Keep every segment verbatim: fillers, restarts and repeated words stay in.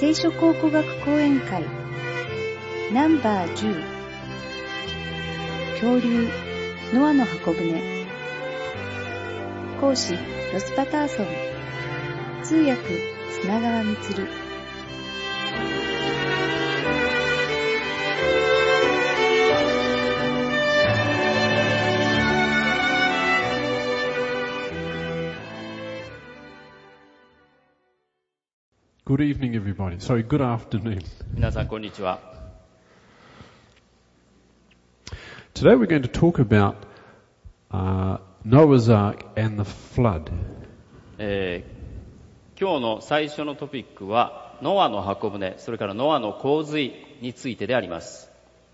聖書考古学講演会ナンバーじゅう恐竜ノアの箱舟講師ロス・パターソン通訳砂川満。 Good evening, everybody. Sorry, good afternoon. 皆さんこんにちは。 Today we're going to talk about uh, Noah's Ark and the flood. えー、今日の最初のトピックはノアの箱舟、それからノアの洪水についてであります。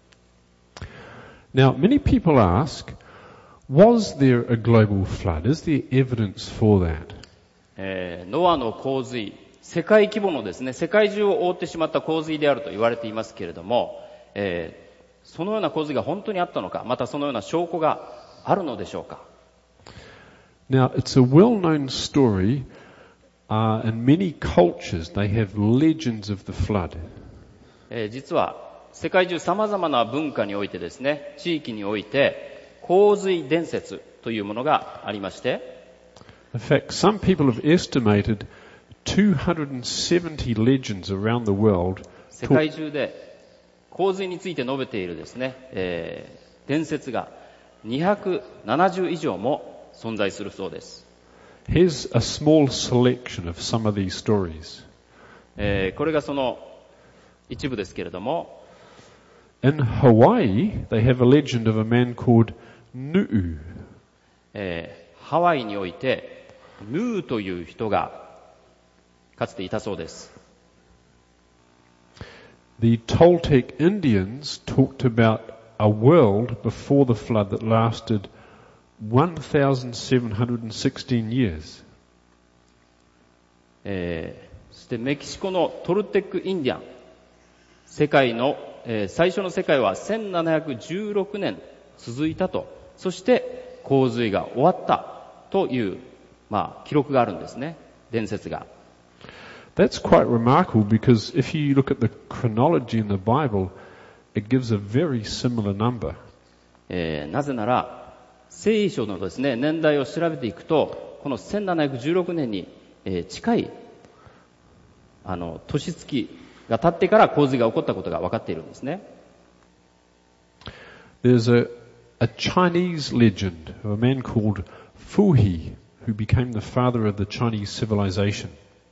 Now, many people ask, was there a global flood? Is there evidence for that? えー、ノアの洪水、世界規模のですね、世界中を覆ってしまった洪水であると言われていますけれども、えーそのような洪水が本当にあったのか、またそのような証拠があるのでしょうか。 Now, it's a well-known story. Uh, in many cultures, they have legends of the flood. えー、実は世界中様々な文化においてですね、地域において洪水伝説というものがありまして、 In fact, some people have estimated two hundred seventy legends around the world. 世界中で洪水について述べているですね、えー、伝説がにひゃくななじゅう以上も存在するそうです。 Here's a small selection of some of these stories. えー、これがその一部ですけれども、 In Hawaii, they have a legend of a man called Nu'u. えー、ハワイにおいてヌーという人がかつていたそうです。 The Toltec Indians talked about a world before the flood that lasted one thousand seven hundred sixteen years. えー、そしてメキシコのトルテック・インディアン、世界の、えー、最初の世界はせんななひゃくじゅうろくねん続いたと、そして洪水が終わったという、まあ、記録があるんですね、伝説が。 That's quite remarkable because if you look at the chronology in the Bible, it gives a very similar number. えー、なぜなら聖書のですね、年代を調べていくと、このせんななひゃくじゅうろくねんに、えー、近いあの年月が経ってから洪水が起こったことが分かっているんですね。 There's a, a Chinese legend of a man called Fu He, who became the father of the Chinese civilization.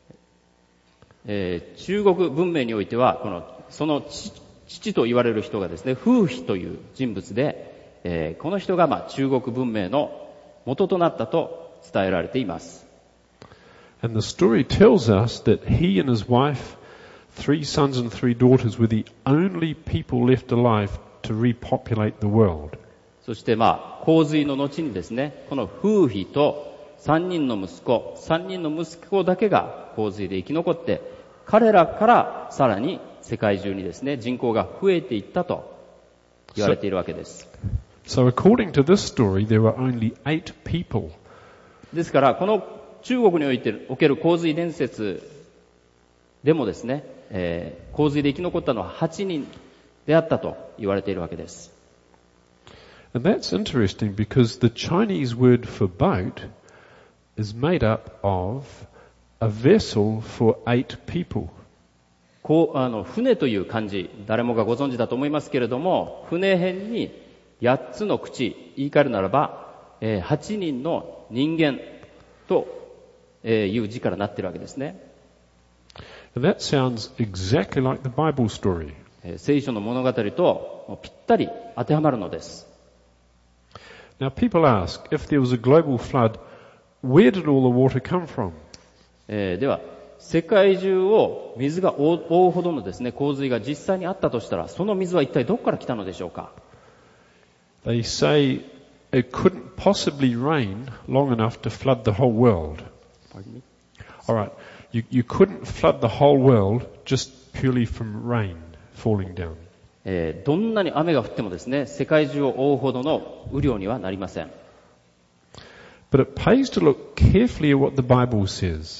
えー、中国文明においてはこのその父と言われる人がですね、フーヒという人物で、えー、この人がまあ中国文明の元となったと伝えられています。 And the story tells us that he and his wife, three sons and three daughters, were the only people left alive to repopulate the world. そしてまあ洪水の後にですね、このフーヒと三人の息子、三人の息子だけが洪水で生き残って、彼らからさらに世界中にですね、人口が増えていったと言われているわけです。 So, so according to this story, there were only eight people. ですから、この中国においておける洪水伝説でもですね、えー、洪水で生き残ったのははちにんであったと言われているわけです。 And that's interesting because the Chinese word for boat is made up of a vessel for eight people. こうあの船という漢字、誰もがご存知だと思いますけれども、船辺にやっつの口、言い換えるならば、えー、はちにんの人間と、えー、いう字からなっているわけですね。 And that sounds exactly like the Bible story. えー、聖書の物語とぴったり当てはまるのです。 Now people ask, if there was a global flood, where did all the water come from? えー、では世界中を水が覆うほどのですね、洪水が実際にあったとしたら、その水は一体どこから来たのでしょうか。 They say it couldn't possibly rain long enough to flood the whole world. Pardon me? All right, you, you couldn't flood the whole world just purely from rain falling down. えー、どんなに雨が降ってもですね、世界中を覆うほどの雨量にはなりません。 But it pays to look carefully at what the Bible says.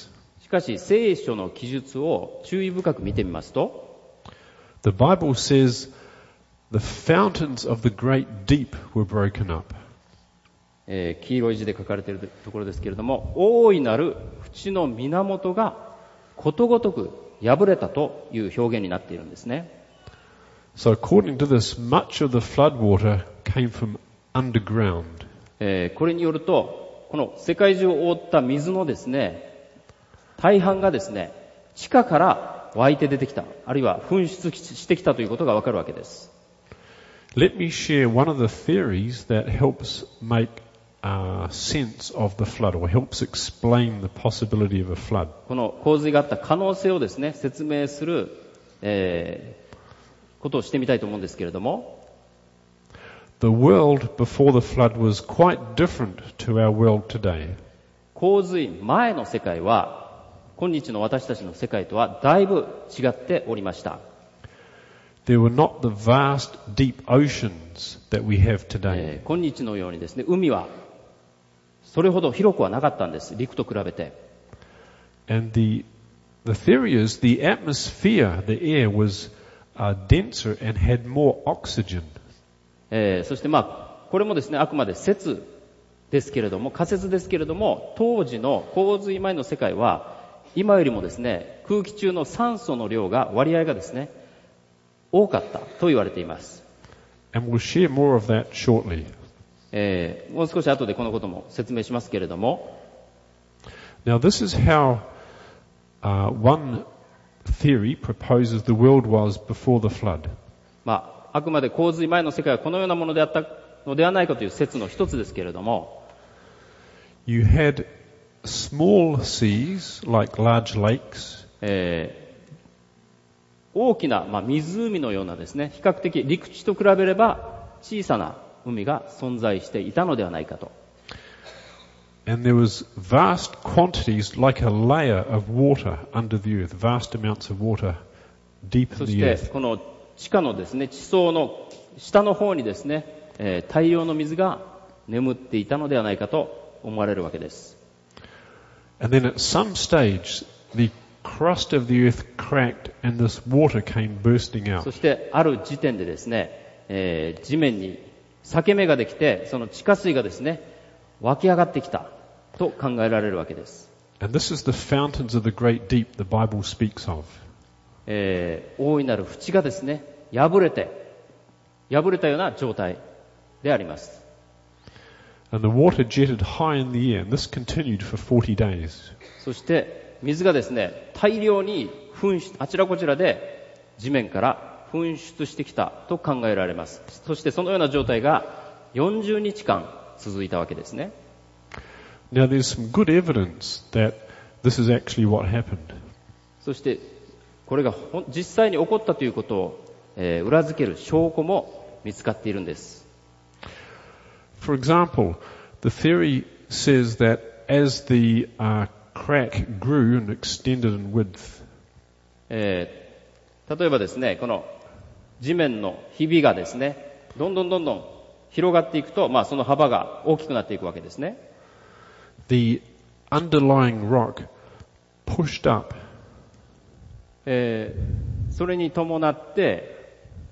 しかし聖書の記述を注意深く見てみますと、 The Bible says the fountains of the great deep were broken up. えー、黄色い字で書かれているところですけれども、大いなる淵の源がことごとく破れたという表現になっているんですね。 So according to this, much of the flood water came from underground. えー、これによると、この世界中を覆った水のですね、大半がですね、地下から湧いて出てきた、あるいは噴出してきたということがわかるわけです。 Let me share one of the theories that helps make uh, sense of the flood, or helps explain the possibility of a flood. この洪水があった可能性をですね、説明する、えー、ことをしてみたいと思うんですけれども、 The world before the flood was quite different to our world today. 洪水前の世界は、今日の私たちの世界とはだいぶ違っておりました。 There were not the vast, deep oceans that we have today. えー、今日のようにですね、海はそれほど広くはなかったんです。陸と比べて。 And the the theory is the atmosphere, the air was uh, denser and had more oxygen. えー、そしてまあこれもですね、あくまで説ですけれども、仮説ですけれども、当時の洪水前の世界は今よりもですね、空気中の酸素の量が割合がですね、多かったと言われています。 And we'll share more of that shortly. えー、もう少し後でこのことも説明しますけれども。 Now this is how uh, one theory proposes the world was before the flood. まあ、あくまで洪水前の世界はこのようなものであったのではないかという説の一つですけれども。 You had small seas like large lakes. えー大きな、まあ、湖のようなですね、比較的陸地と比べれば小さな海が存在していたのではないかと。 And there was vast quantities like a layer of water under the earth, vast amounts of water deep そ in し the て earth. この地下のですね、地層の下の方にですね、えー、大量の水が眠っていたのではないかと思われるわけです。 And then at some stage, the crust of the earth cracked and this water came bursting そ out. してある時点でですね、えー、地面に裂け目ができて、その地下水がですね、湧き上がってきたと考えられるわけです。 And this is the fountains of the great deep the Bible speaks of. えー、大いなる淵がですね、破れて、破れたような状態であります。 And the water jetted high in the air, and this continued for forty days. そして水がですね、大量に噴出、あちらこちらで地面から噴出してきたと考えられます。そしてそのような状態がよんじゅうにちかん続いたわけですね。 Now there's some good evidence that this is actually what happened. そしてこれが実際に起こったということを、えー、裏付ける証拠も見つかっているんです。 For example, the theory says that as the uh, crack grew and extended in width, えー、例えばですね、この地面のひびがですね、どんどんどんどん広がっていくと、まあその幅が大きくなっていくわけですね。 the underlying rock pushed up. えー、それに伴って、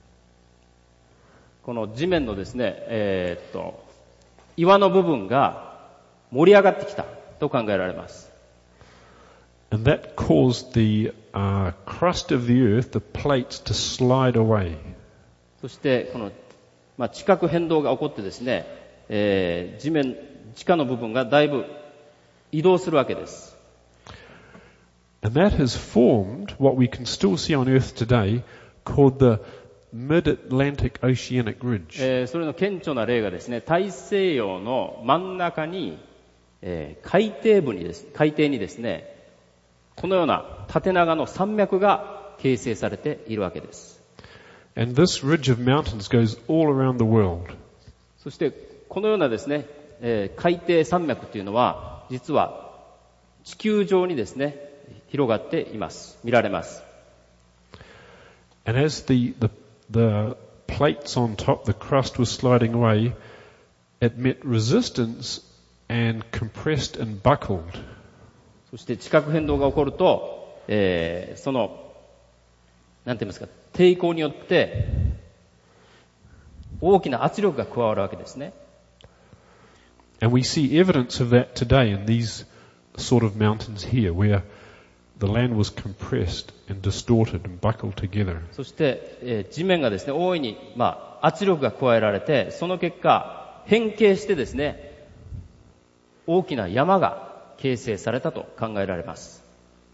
この地面のですね、えー、っと、岩の部分が盛り上がってきたと考えられます。 And that caused the uh, crust of the earth, the plates, to slide away. そしてこの、まあ、地殻変動が起こってですね、えー、地面、地下の部分がだいぶ移動するわけです。 And that has formed what we can still see on earth today called the Mid-Atlantic Oceanic Ridge. えー、それの顕著な例がですね、大西洋の真ん中に、えー、海底部にです、海底にですね、このような縦長の山脈が形成されているわけです。 And this ridge of mountains goes all around the world. そしてこのようなですね、えー、海底山脈というのは実は地球上にですね、広がっています。見られます。 And as the, the, the plates on top, the crust was sliding away, it met resistance and compressed and buckled. そして地殻変動が起こると、えー、その、なんて言いますか、抵抗によって、大きな圧力が加わるわけですね。 And we see evidence of that today in these sort of mountains here, where the land was compressed and distorted and buckled together. そして、えー、地面がですね、大いに、まあ、圧力が加えられて、その結果、変形してですね、大きな山が形成されたと考えられます。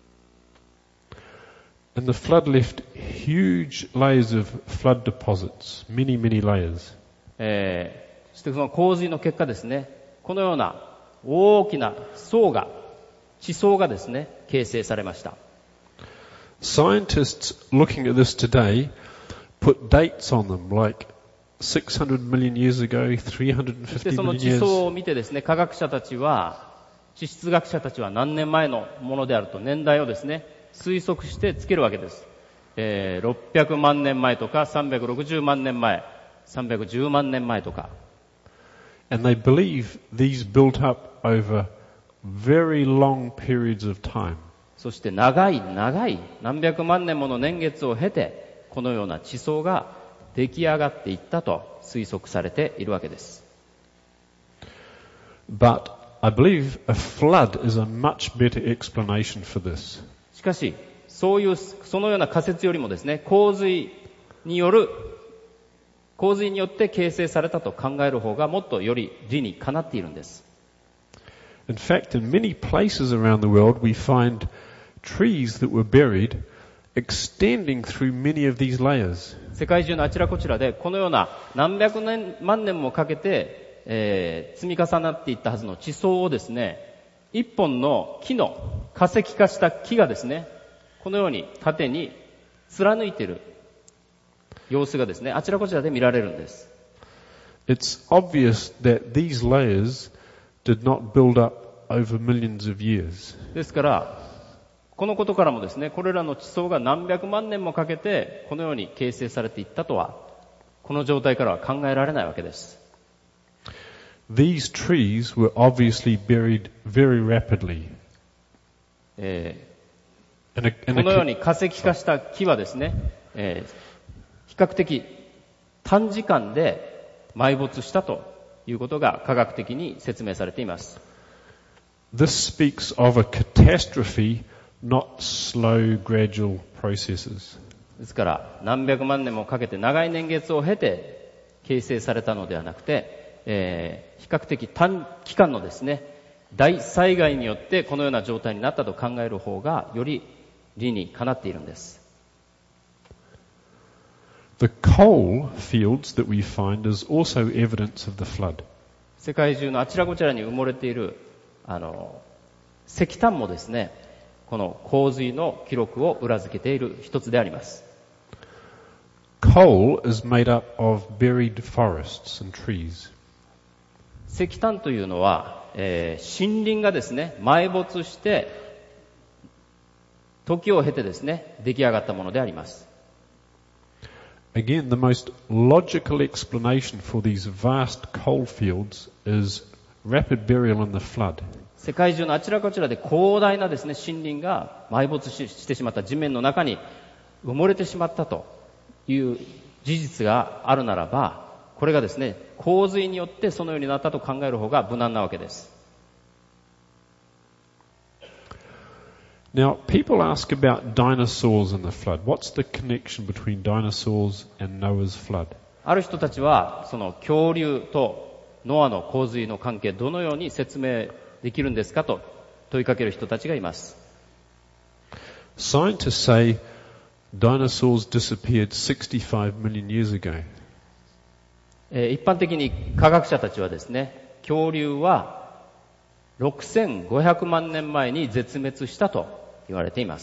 And the flood left huge layers of flood deposits, many, many layers. えー、そしてその洪水の結果ですね、このような大きな層が、地層がですね、形成されました。 Scientists looking at this today put dates on them, like six hundred million years ago, three hundred fifty そしてその million 地 years. 層を見てですね、科学者たちは、地質学者たちは何年前のものであると年代をですね、推測してつけるわけです。えー、ろっぴゃくまんねんまえとか、さんびゃくろくじゅうまんねんまえ、さんびゃくじゅうまんねんまえとか。 And they believe these built up over very long periods of time. そして長い長い何百万年もの年月を経て、このような地層が出来上がっていったと推測されているわけです。 But I believe a flood is a much better explanation for this. しかし、そういう、そのような仮説よりもですね、洪水による、洪水によって形成されたと考える方がもっとより理にかなっているんです。 In fact, in many places around the world, we find trees that were buried extending through many of these layers. 世界中のあちらこちらでこのような何百年万年もかけて、えー、積み重なっていったはずの地層をですね、一本の木の化石化した木がですね、このように縦に貫いている様子がですね、あちらこちらで見られるんです。 It's obvious that these layers did not build up over millions of years. ですから、このことからもですね、これらの地層が何百万年もかけてこのように形成されていったとは、この状態からは考えられないわけです。 These trees were obviously buried very rapidly. えー、 In a, in このよう a, に化石化した木はですね、えー、比較的短時間で埋没したということが科学的に説明されています。 This speaks of a catastrophe, not slow, gradual processes. ですから何百万年もかけて長い年月を経て形成されたのではなくて、えー、比較的短期間のですね、大災害によってこのような状態になったと考える方がより理にかなっているんです。 The coal fields that we find is also evidence of the flood. 世界中のあちらこちらに埋もれているあの石炭もですね、この洪水の記録を裏付けている一つであります。 Coal is made up of buried forests and trees. 石炭というのは、えー、森林がですね、埋没して時を経てですね、出来上がったものであります。 Again, the most logical explanation for these vast coal fields is rapid burial in the flood. 世界中のあちらこちらで広大なですね、森林が埋没 し, してしまった地面の中に埋もれてしまったという事実があるならば、これがですね、洪水によってそのようになったと考える方が無難なわけです。 Now, people ask about dinosaurs in the flood. What's the connection between dinosaurs and Noah's flood? ある人たちはその恐竜とノアの洪水の関係、どのように説明できるんですかと問いかける人たちがいます。 Scientists say dinosaurs disappeared sixty-five million years ago. えー、一般的に科学者たちはですね、恐竜はろくせんごひゃくまんねんまえに絶滅したと言われています。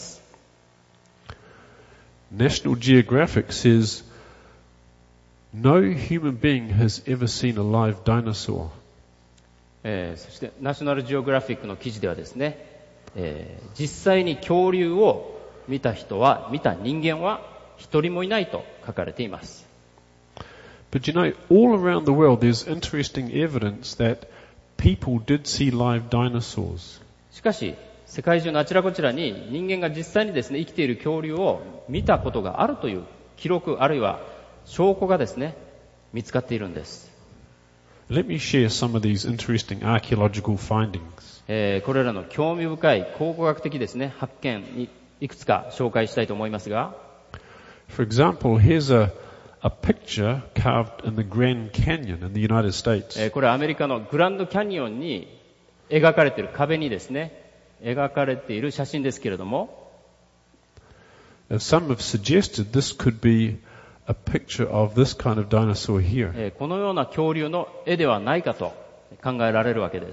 National Geographic says no human being has ever seen a live dinosaur. えー、そしてナショナルジオグラフィックの記事ではですね、えー、実際に恐竜を見た人は、見た人間は一人もいないと書かれています。 But you know, all around the world there's interesting evidence that people did see live dinosaurs. しかし、 世界中のあちらこちらに人間が実際にですね、生きている恐竜を見たことがあるという記録、あるいは証拠がですね、見つかっているんです。 Let me share some of these interesting archaeological findings. えー、これらの興味深い考古学的ですね、発見にいくつか紹介したいと思いますが、 For example, here's a, a picture carved in the Grand Canyon in the United States. えー、これはアメリカのグランドキャニオンに描かれている壁にですね、描かれている写真ですけれども、 As some have suggested, this could be a picture of this kind of dinosaur here. えー、このような恐竜の絵ではないかと考えられるわけです。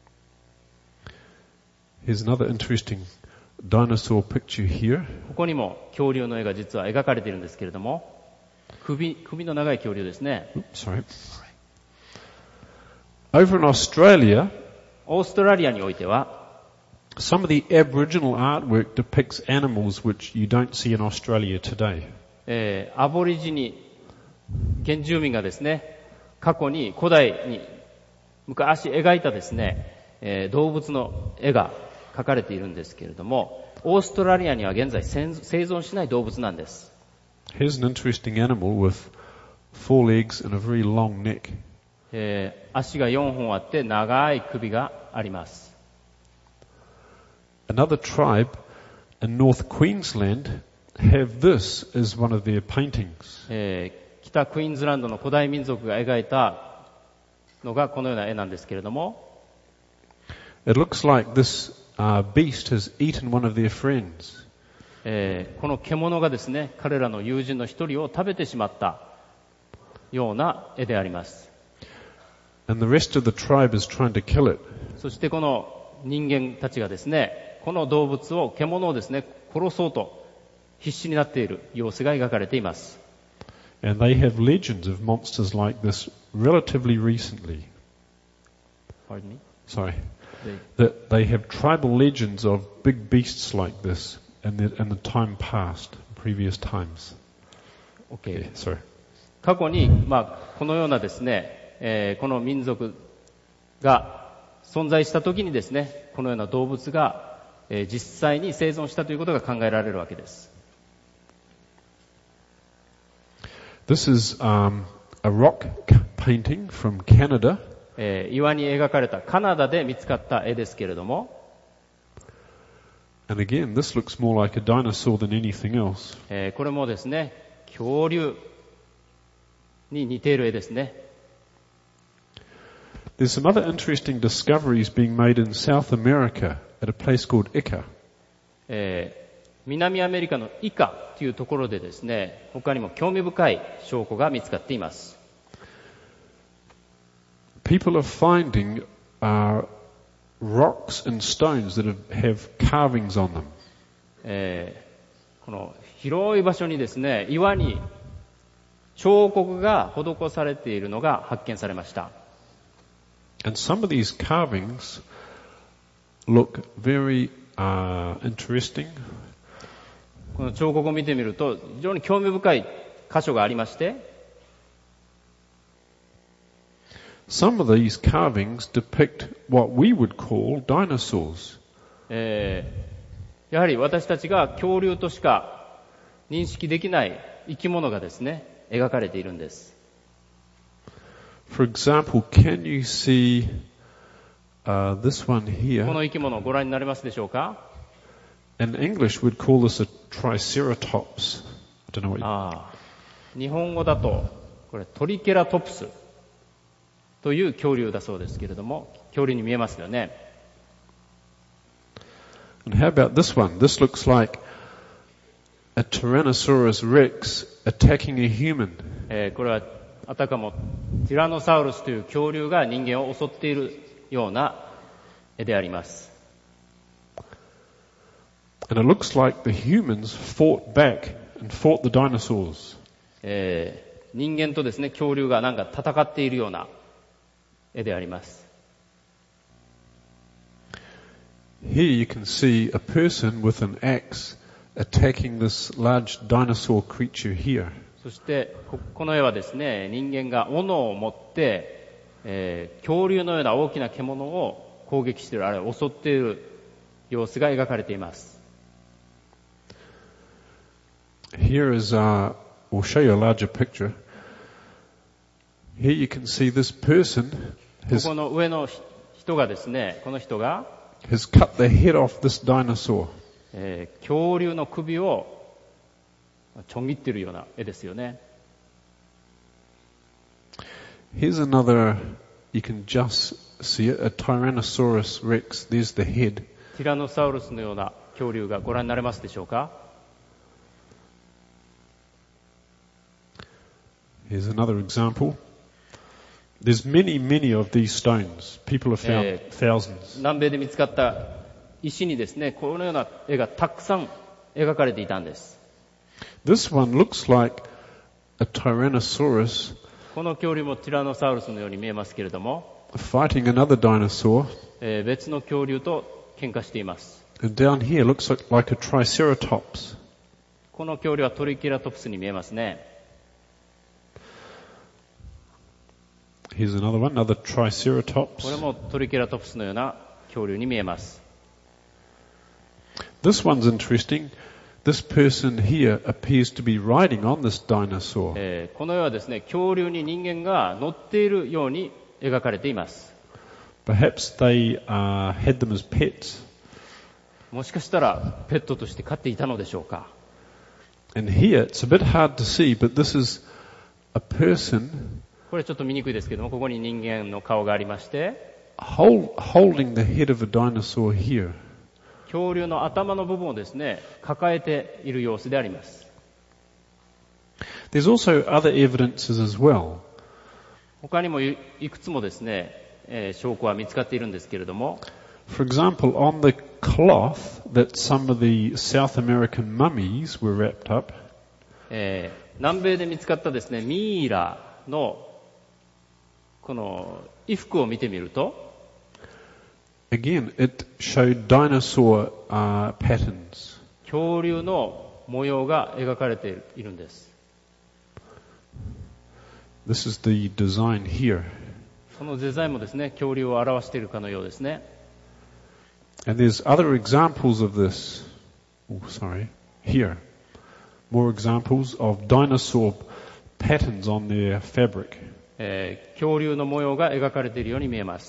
Here's another interesting dinosaur picture here. ここにも恐竜の絵が実は描かれているんですけれども、首、首の長い恐竜ですね。 Oops, sorry. Over in Australia, オーストラリアにおいては、 some of the Aboriginal artwork depicts animals which you don't see in Australia today. えー、アボリジニ原住民がですね、過去に古代に昔描いたですね、えー、動物の絵が描かれているんですけれども、オーストラリアには現在生存しない動物なんです。 Here's an interesting animal with four legs and a very long neck. えー、足がよんほんあって長い首があります。 Another tribe in North Queensland have this as one of their paintings. えー、北クイーンズランドの古代民族が描いたのがこのような絵なんですけれども、 It looks like this uh, beast has eaten one of their friends. えー、この獣がですね、彼らの友人の一人を食べてしまったような絵であります。 And the rest of the tribe is trying to kill it. そしてこの人間たちがですね、この動物を、獣をですね、殺そうと必死になっている様子が描かれています。 And they have legends of monsters like this relatively recently. Pardon me? Sorry. They- That they have tribal legends of big beasts like this in the, in the time past, previous times. Okay. Yeah, sorry. 過去に、まあ、このようなですね、えーこの民族が存在した時にですね、このような動物が、えー実際に生存したということが考えられるわけです。 This is um, a rock c- painting from Canada. えー岩に描かれたカナダで見つかった絵ですけれども、 And again, this looks more like a dinosaur than anything else. えーこれもですね、恐竜に似ている絵ですね。 There's some other interesting discoveries being made in South America at a place called Ica. えー南アメリカのイカというところでですね、他にも興味深い証拠が見つかっています。 People are finding uh, rocks and stones that have, have carvings on them. えーこの広い場所にですね、岩に彫刻が施されているのが発見されました。 And some of these carvings look very uh, interesting. この彫刻を見てみると非常に興味深い箇所がありまして、 Some of these carvings depict what we would call dinosaurs. えーやはり私たちが恐竜としか認識できない生き物がですね、描かれているんです。 For example, can you see uh, this one こ here? の生き物をご覧になれますでしょうか。 In English, we'd call this a triceratops. I don't know what you... ああ、日本語だとこれトリケラトプスという恐竜だそうですけれども、恐竜に見えますよね。 And how about this one? This looks like a Tyrannosaurus rex attacking a human. えーこれはあたかもティラノサウルスという恐竜が人間を襲っているような絵であります。 And it looks like the humans fought back and fought the dinosaurs. えー人間とですね、恐竜がなんか戦っているような絵であります。 Here you can see a person with an axe attacking this large dinosaur creature here. そしてここの絵はですね、人間が斧を持って、えー恐竜のような大きな獣を攻撃している、あるいは襲っている様子が描かれています。 Here is, uh, we'll show you a larger picture. Here you can see this person こ has, この上の人がですね、この人が、 has cut the head off this dinosaur. えー、恐竜の首をちょん切っているような絵ですよね。 Here's another, you can just see it, a Tyrannosaurus Rex. There's the head. ティラノサウルスのような恐竜がご覧になれますでしょうか。 Here's another example. There's many, many of these stones. People have found えー thousands. 南米で見つかった石にですね、このような絵がたくさん描かれていたんです。 This one looks like a Tyrannosaurus この恐竜もティラノサウルスのように見えますけれども、 fighting another dinosaur. えー別の恐竜と喧嘩しています。 And down here looks like, like a Triceratops. この恐竜はトリケラトプスに見えますね。 Here's another one, another Triceratops. これもトリケラトプスのような恐竜に見えます。 This one's interesting. This person here appears to be riding on this dinosaur. えーこの絵はですね、恐竜に人間が乗っているように描かれています。 Perhaps they uh, had them as pets. もしかしたらペットとして飼っていたのでしょうか。 And here, it's a bit hard to see, but this is a person これちょっと見にくいですけども、ここに人間の顔がありまして、 hold, holding the head of a dinosaur here. 恐竜の頭の部分をですね、抱えている様子であります。 There's also other evidences as well. 他にもいいくつもですね、えー証拠は見つかっているんですけれども、 For example, on the cloth that some of the South American mummies were wrapped up, えー南米で見つかったですね、ミイラのこの衣服を見てみると、 again, it showed dinosaur uh, patterns. 恐竜の模様が描かれているんです。 This is the design here. そのデザインもですね、恐竜を表しているかのようですね。 And there's other examples of this. Oh, sorry. Here. More examples of dinosaur patterns on their fabric. えー恐竜の模様が描かれているように見えます。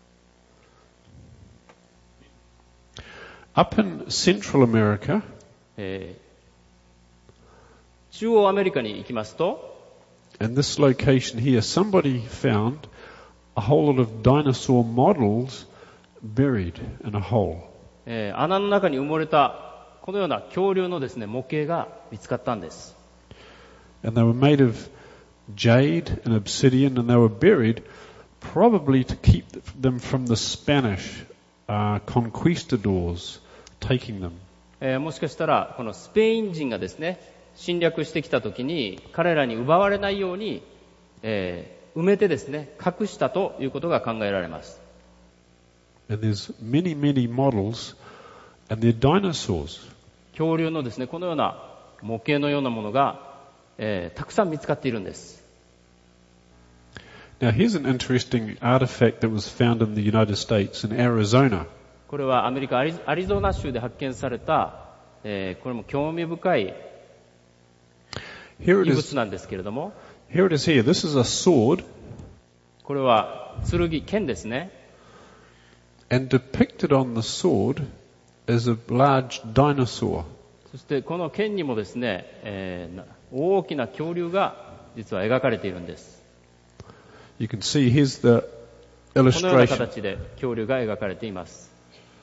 Up in Central America, えー中央アメリカに行きますと、 in this location here, somebody found a whole lot of dinosaur models buried in a hole. えー穴の中に埋もれたこのような恐竜のですね、模型が見つかったんです。 And they were made of jade and obsidian, and they were buried probably to keep them from the Spanish uh, conquistadors taking them. えーもしかしたらこのスペイン人がですね、侵略してきた時に彼らに奪われないように、えー埋めてですね、隠したということが考えられます。 And there's many, many models, and they're dinosaurs. 恐竜のですね、このような模型のようなものが、えーたくさん見つかっているんです。 Now here's an interesting artifact that was found in the United States in Arizona. これはアメリカアリアリゾナ州で発見された、えーこれも興味深い Here 遺 it 物 is. なんですけれども、 Here it is. Here. This is a sword, これは剣、剣ですね。 and depicted on the sword is a large dinosaur. そしてこの剣にもですね、えーな大きな恐竜が実は描かれているんです。 You can see here's the このような illustration. 形で恐竜が描かれています。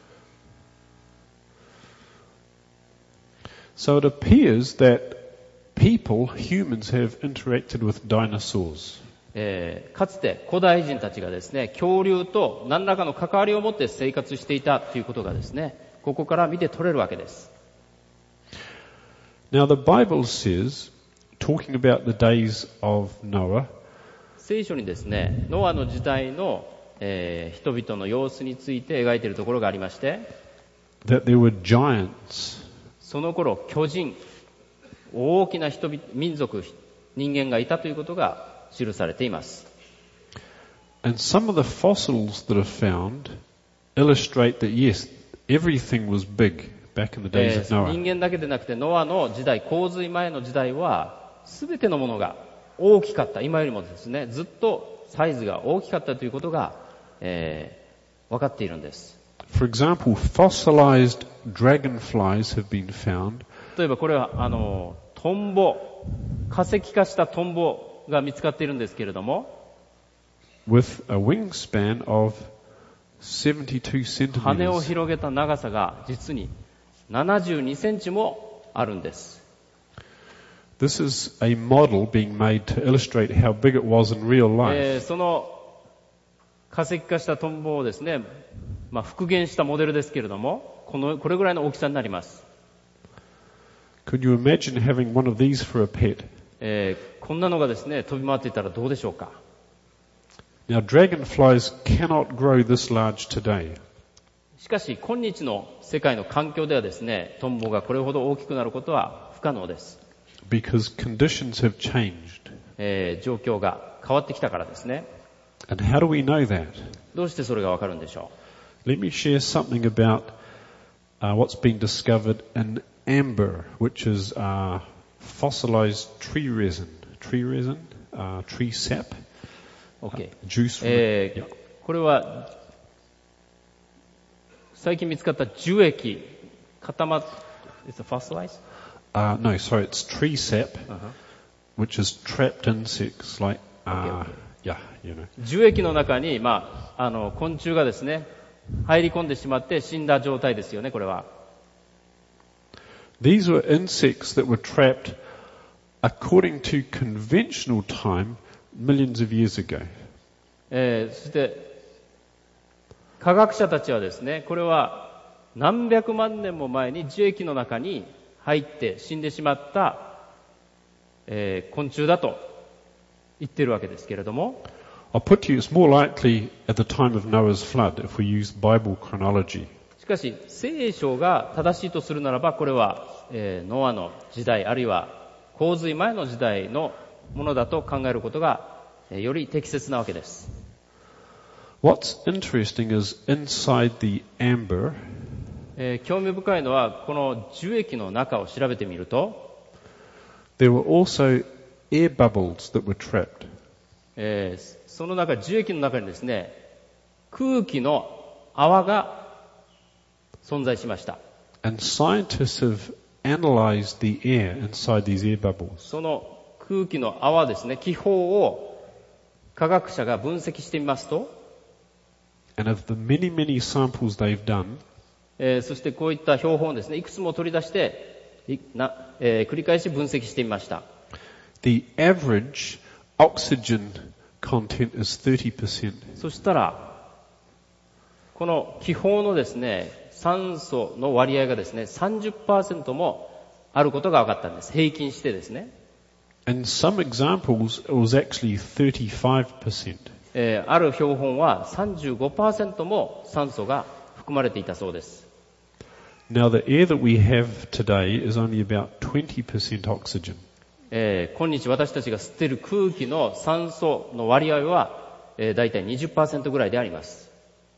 So it appears that people, humans, have interacted with dinosaurs. えーかつて古代人たちがですね、恐竜と何らかの関わりを持って生活していたということがですね、ここから見て取れるわけです。 Now the Bible says, talking about the days of Noah, 聖書にですね、ノアの時代の、えー人々の様子について描いているところがありまして、 that there were giants. その頃巨人、大きな人々、民族、人間がいたということが記されています。 And some of the fossils that are found illustrate that yes, Everything was big back in the days え of ー Noah. 人間だけでなくてノアの時代、洪水前の時代は全てのものが大きかった。今よりもですね、ずっとサイズが大きかったということが、えー、分かっているんです。 For example, fossilized dragonflies have been found 例えばこれはあのトンボ、化石化したトンボが見つかっているんですけれども、 with a wingspan of seventy-two 羽を centimeters. 広げた長さが実にななじゅうにセンチもあるんです。 This is a model being made to illustrate how big it was in real えー life. その化石化したトンボをですね、まあ、復元したモデルですけれども、このこれぐらいの大きさになります。 Could you imagine having one of these for a pet? えーこんなのがですね飛び回っていたらどうでしょうか。 Now, dragonflies cannot grow this large today. しかし今日の世界の環境ではですね、トンボがこれほど大きくなることは不可能です。 Because conditions have changed. えー状況が変わってきたからですね。 And how do we know that? どうしてそれがわかるんでしょ Let me share something about uh, what's been discovered in amber, which is uh, fossilized tree resin. Tree resin? Uh, tree sap? う。OK。 Juice. え Yeah. ーこれは最近見つかった樹液、固まっ、It's a fossilized? Uh, no, sorry, it's tree sap, Uh-huh. which is trapped insects like, uh, Okay, okay. yeah, you know. 樹液の中に、まあ、あの昆虫がですね入り込んでしまって死んだ状態ですよね。これは These were insects that were trapped according to conventional time millions of years ago. えーそして科学者たちはですね、これは何百万年も前に樹液の中に入って死んでしまった、えー昆虫だと言ってるわけですけれども、 I'll put to you, it's more likely at the time of Noah's flood if we use Bible chronology. しかし聖書が正しいとするならば、これは、えーノアの時代あるいは洪水前の時代のものだと考えることが、えーより適切なわけです。 What's interesting is inside the amber, えー興味深いのはこの樹液の中を調べてみると、 there were also air bubbles that were trapped. えーその中、樹液の中にですね、空気の泡が存在しました。 And scientists have analyzed the air inside these air bubbles. その空気の泡ですね、気泡を科学者が分析してみますと、 And of the many, many samples they've done, えーそしてこういった標本をですね、いくつも取り出していな、えー繰り返し分析してみました。 the average oxygen content is thirty percent. そしたらこの気泡のですね、酸素の割合がですね さんじゅっパーセント もあることが分かったんです。平均してですね、 In some examples, it was actually thirty-five percent. えーある標本は さんじゅうごパーセント も酸素が含まれていたそうです。 Now, the air that we have today is only about twenty percent oxygen. えー今日私たちが吸っている空気の酸素の割合は、えー、大体 にじゅっパーセント ぐらいであります。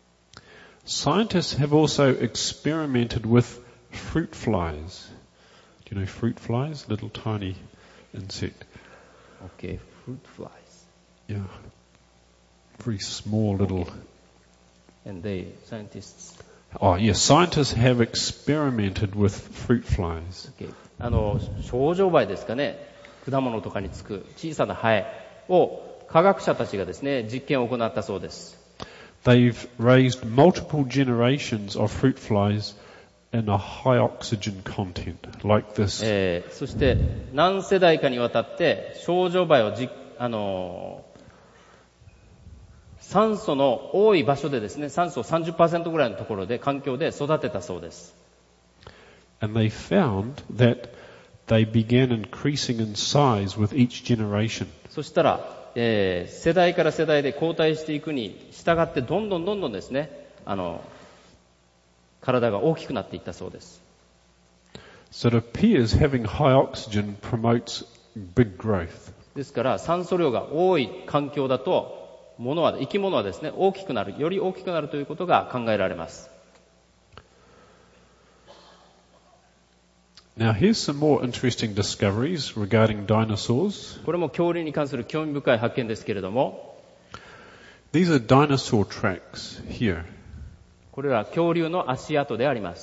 Scientists have also experimented with fruit flies. Do you know fruit flies? Little tiny insect. Okay, fruit flies. Yeah. Very small little... And they, scientists. Oh, yes. Scientists have experimented with fruit flies. Okay. あの、ショウバエですかね。果物とかにつく小さなハエを科学者たちがですね、実験を行ったそうです。 They've raised multiple generations of fruit flies in a high oxygen content, like this. えーそして何世代かにわたってショウバエをじ、あのー酸素の多い場所でですね、酸素 さんじゅっパーセント ぐらいのところで環境で育てたそうです。 And they found that they began increasing in size with each generation. そしたら、えー世代から世代で交代していくに従ってどんどんどんどんですね、あの体が大きくなっていったそうです。 So it appears having high oxygen promotes big growth. ですから酸素量が多い環境だと物は生き物はですね大きくなる、より大きくなるということが考えられます。 Now here's some more interesting discoveries regarding dinosaurs. これも恐竜に関する興味深い発見ですけれども、 These are dinosaur tracks here. これら恐竜の足跡であります。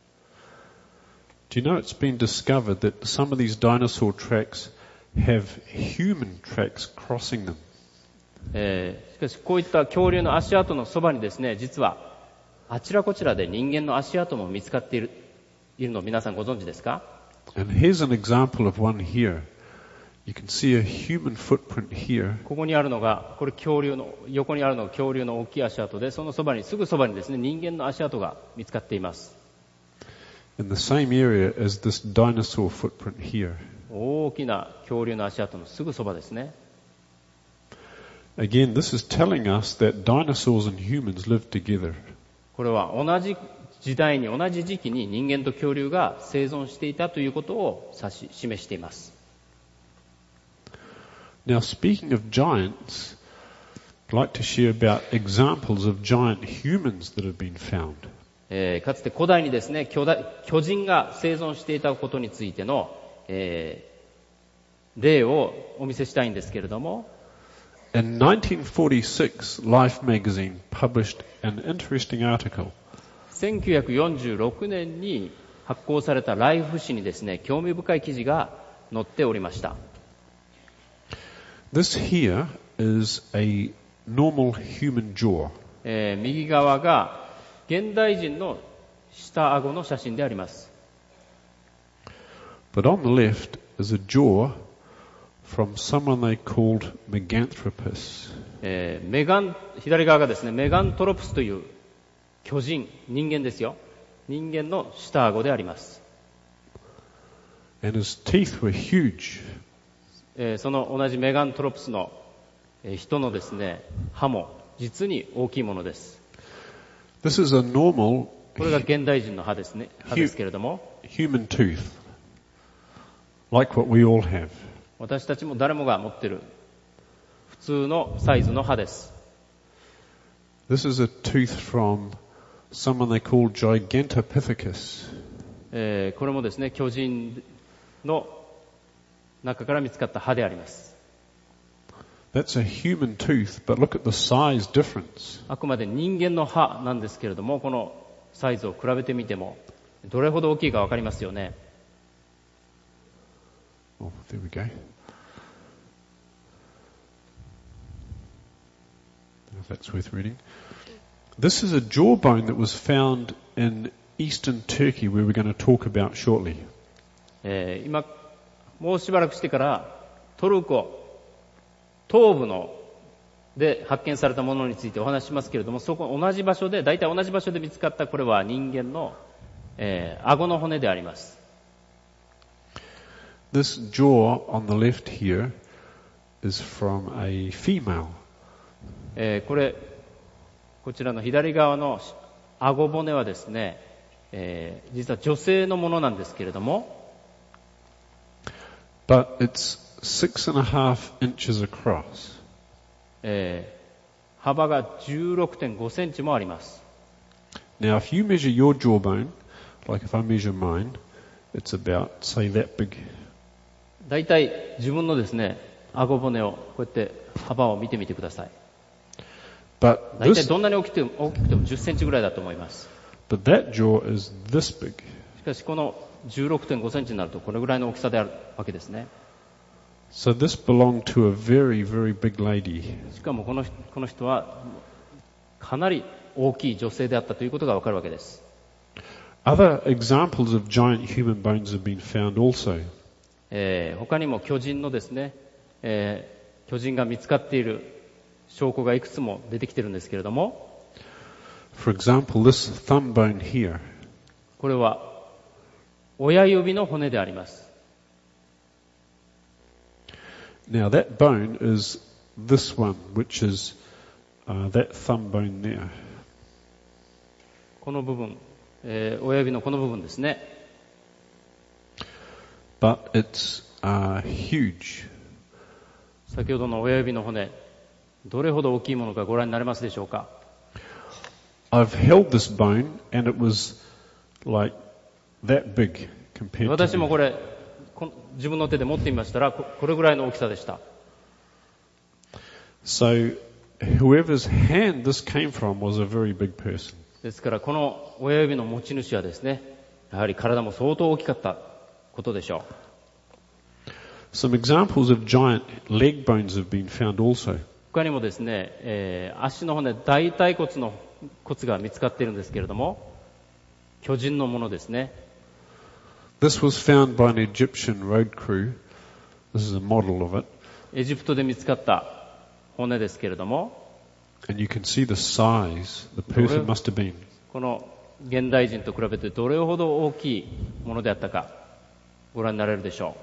Do you know it's been discovered that some of these dinosaur tracks have human tracks crossing them? えー、しかしこういった恐竜の足跡のそばにですね、実はあちらこちらで人間の足跡も見つかっている、いるのを皆さんご存知ですか？ And here's an example of one here. You can see a human footprint here. ここにあるのが、これ恐竜の、横にあるのが恐竜の大きい足跡で、そのそばに、すぐそばにですね、人間の足跡が見つかっています。 In the same area as this dinosaur footprint here. 大きな恐竜の足跡のすぐそばですね。 Again, this is telling us that dinosaurs and humans lived together. これは同じ時代に同じ時期に人間と恐竜が生存していたということを指し示しています。 Now, speaking of giants, I'd like to share about examples of giant humans that have been found. えー、かつて古代にですね、巨大、巨人が生存していたことについての、えー、例をお見せしたいんですけれども、 In nineteen forty-six, Life magazine published an interesting article. せんきゅうひゃくよんじゅうろくねんに発行されたライフ誌にですね、興味深い記事が載っておりました。 This here is a normal human jaw. えー、右側が現代人の下顎の写真であります。 But on the left is a jaw from someone they called Meganthropus. えー、メガン、左側がですね、メガントロプスという巨人、人間ですよ。人間の下顎であります。 And his teeth were huge. えー、その同じメガントロプスの、えー、人のですね、歯も実に大きいものです。 This is a normal これが現代人の歯ですね、歯ですけれども、 human tooth, like what we all have. 私たちも誰もが持っている普通のサイズの歯です。 This is a tooth from someone they call Gigantopithecus. えー、これもですね、巨人の中から見つかった歯であります。 That's a human tooth, but look at the size difference. あくまで人間の歯なんですけれども、このサイズを比べてみてもどれほど大きいかわかりますよね。 Oh, there we go. If that's worth reading. This is a jawbone that was found in eastern Turkey, where we're going to talk about shortly. えー、今もうしばらくしてからトルコ東部ので発見されたものについてお話ししますけれども、そこ同じ場所で、大体同じ場所で見つかったこれは人間の、えー、顎の骨であります。 This jaw on the left here is from a female. えー、これこちらの左側の顎骨はですね、えー、実は女性のものなんですけれども、 But it's six and a half inches across. えー、幅が じゅうろくてんごセンチもあります。 Now, if you measure your jawbone, like if I measure mine, it's about, say, that big. だいたい自分のですね、顎骨をこうやって幅を見てみてください。 But だいたい this, どんなに大きくても、大きくてもじゅっセンチぐらいだと思います。 but that jaw is this big. しかしこの じゅうろくてんごセンチになるとこれぐらいの大きさであるわけですね。 So this belonged to a very, very big lady. しかもこの、この人はかなり大きい女性であったということがわかるわけです。 Other examples of giant human bones have been found also. えー、他にも巨人のですね、えー、巨人が見つかっている証拠がいくつも出てきてるんですけれども、 For example, this thumb bone here. これは親指の骨であります。 Now that bone is this one, which is uh, that thumb bone there. この部分、えー、親指のこの部分ですね。 But it's uh, huge. 先ほどの親指の骨、どれほど大きいものかご覧になれますでしょうか。 I've held this bone and it was like that big compared to 私も me. これ、こ自分の手で持ってみましたら、ここれぐらいの大きさでした。 So whoever's hand this came from was a very big person. ですから、この親指の持ち主はですね、やはり体も相当大きかったことでしょう。 Some examples of giant leg bones have been found also. 他にもですね、えー、足の骨、大腿骨の骨が見つかっているんですけれども、巨人のものですね。 This was found by an Egyptian road crew. This is a model of it. エジプトで見つかった骨ですけれども、 And you can see the size the person must have been. この現代人と比べてどれほど大きいものであったかご覧になれるでしょ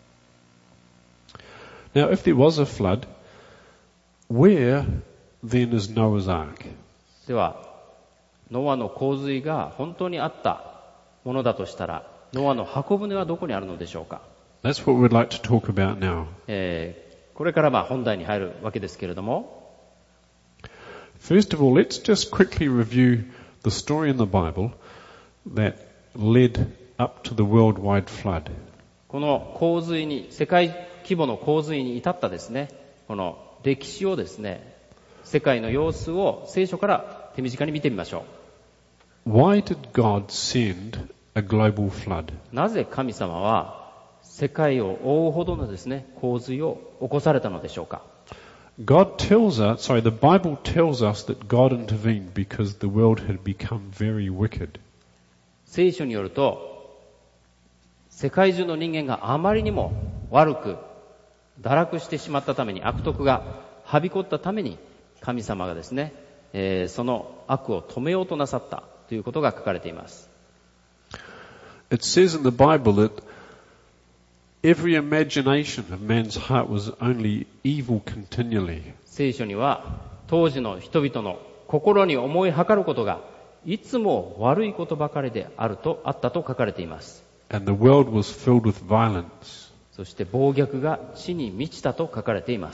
う。Now, if there was a flood, where then is Noah's Ark? では、ノアの洪水が本当にあったものだとしたら、ノアの箱舟はどこにあるのでしょうか。 That's what we'd like to talk about now. えー、これからまあ本題に入るわけですけれども、 First of all, let's just quickly review the story in the Bible that led up to the worldwide flood. この洪水に、世界規模の洪水に至ったですね、この歴史をですね、世界の様子を聖書から手短に見てみましょう。Why did God send a global flood? なぜ神様は世界を覆うほどのですね、洪水を起こされたのでしょうか。 God tells us, sorry, the Bible tells us that God intervened because the world had become very wicked. 聖書によると、世界中の人間があまりにも悪く、堕落してしまったために、悪徳がはびこったために、神様がですね、えー、その悪を止めようとなさったということが書かれています。 It says in the Bible that every imagination of man's heart was only evil continually. 聖書には当時の人々の心に思いはかることがいつも悪いことばかりであるとあったと書かれています。 And the world was filled with violence. そして暴虐が地に満ちたと書かれています。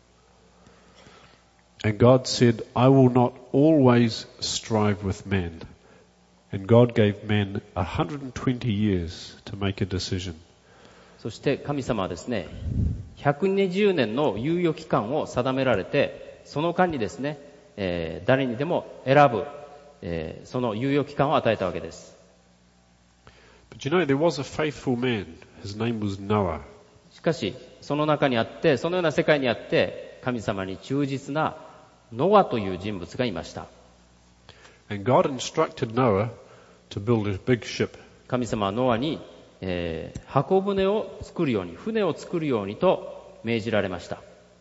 And God said, I will not always strive with man. And God gave man one hundred twenty years to make a decision. そして神様はですね、ひゃくにじゅうねんの猶予期間を定められて、その間にですね、えー、誰にでも選ぶ、えー、その猶予期間を与えたわけです。 But you know, there was a faithful man. His name was Noah. しかし、その中にあって、そのような世界にあって、神様に忠実なノアという人物がいました。 And God instructed Noah to build a big ship. 神様はノアにえー、箱舟を作るように、船を作るようにと命じられました。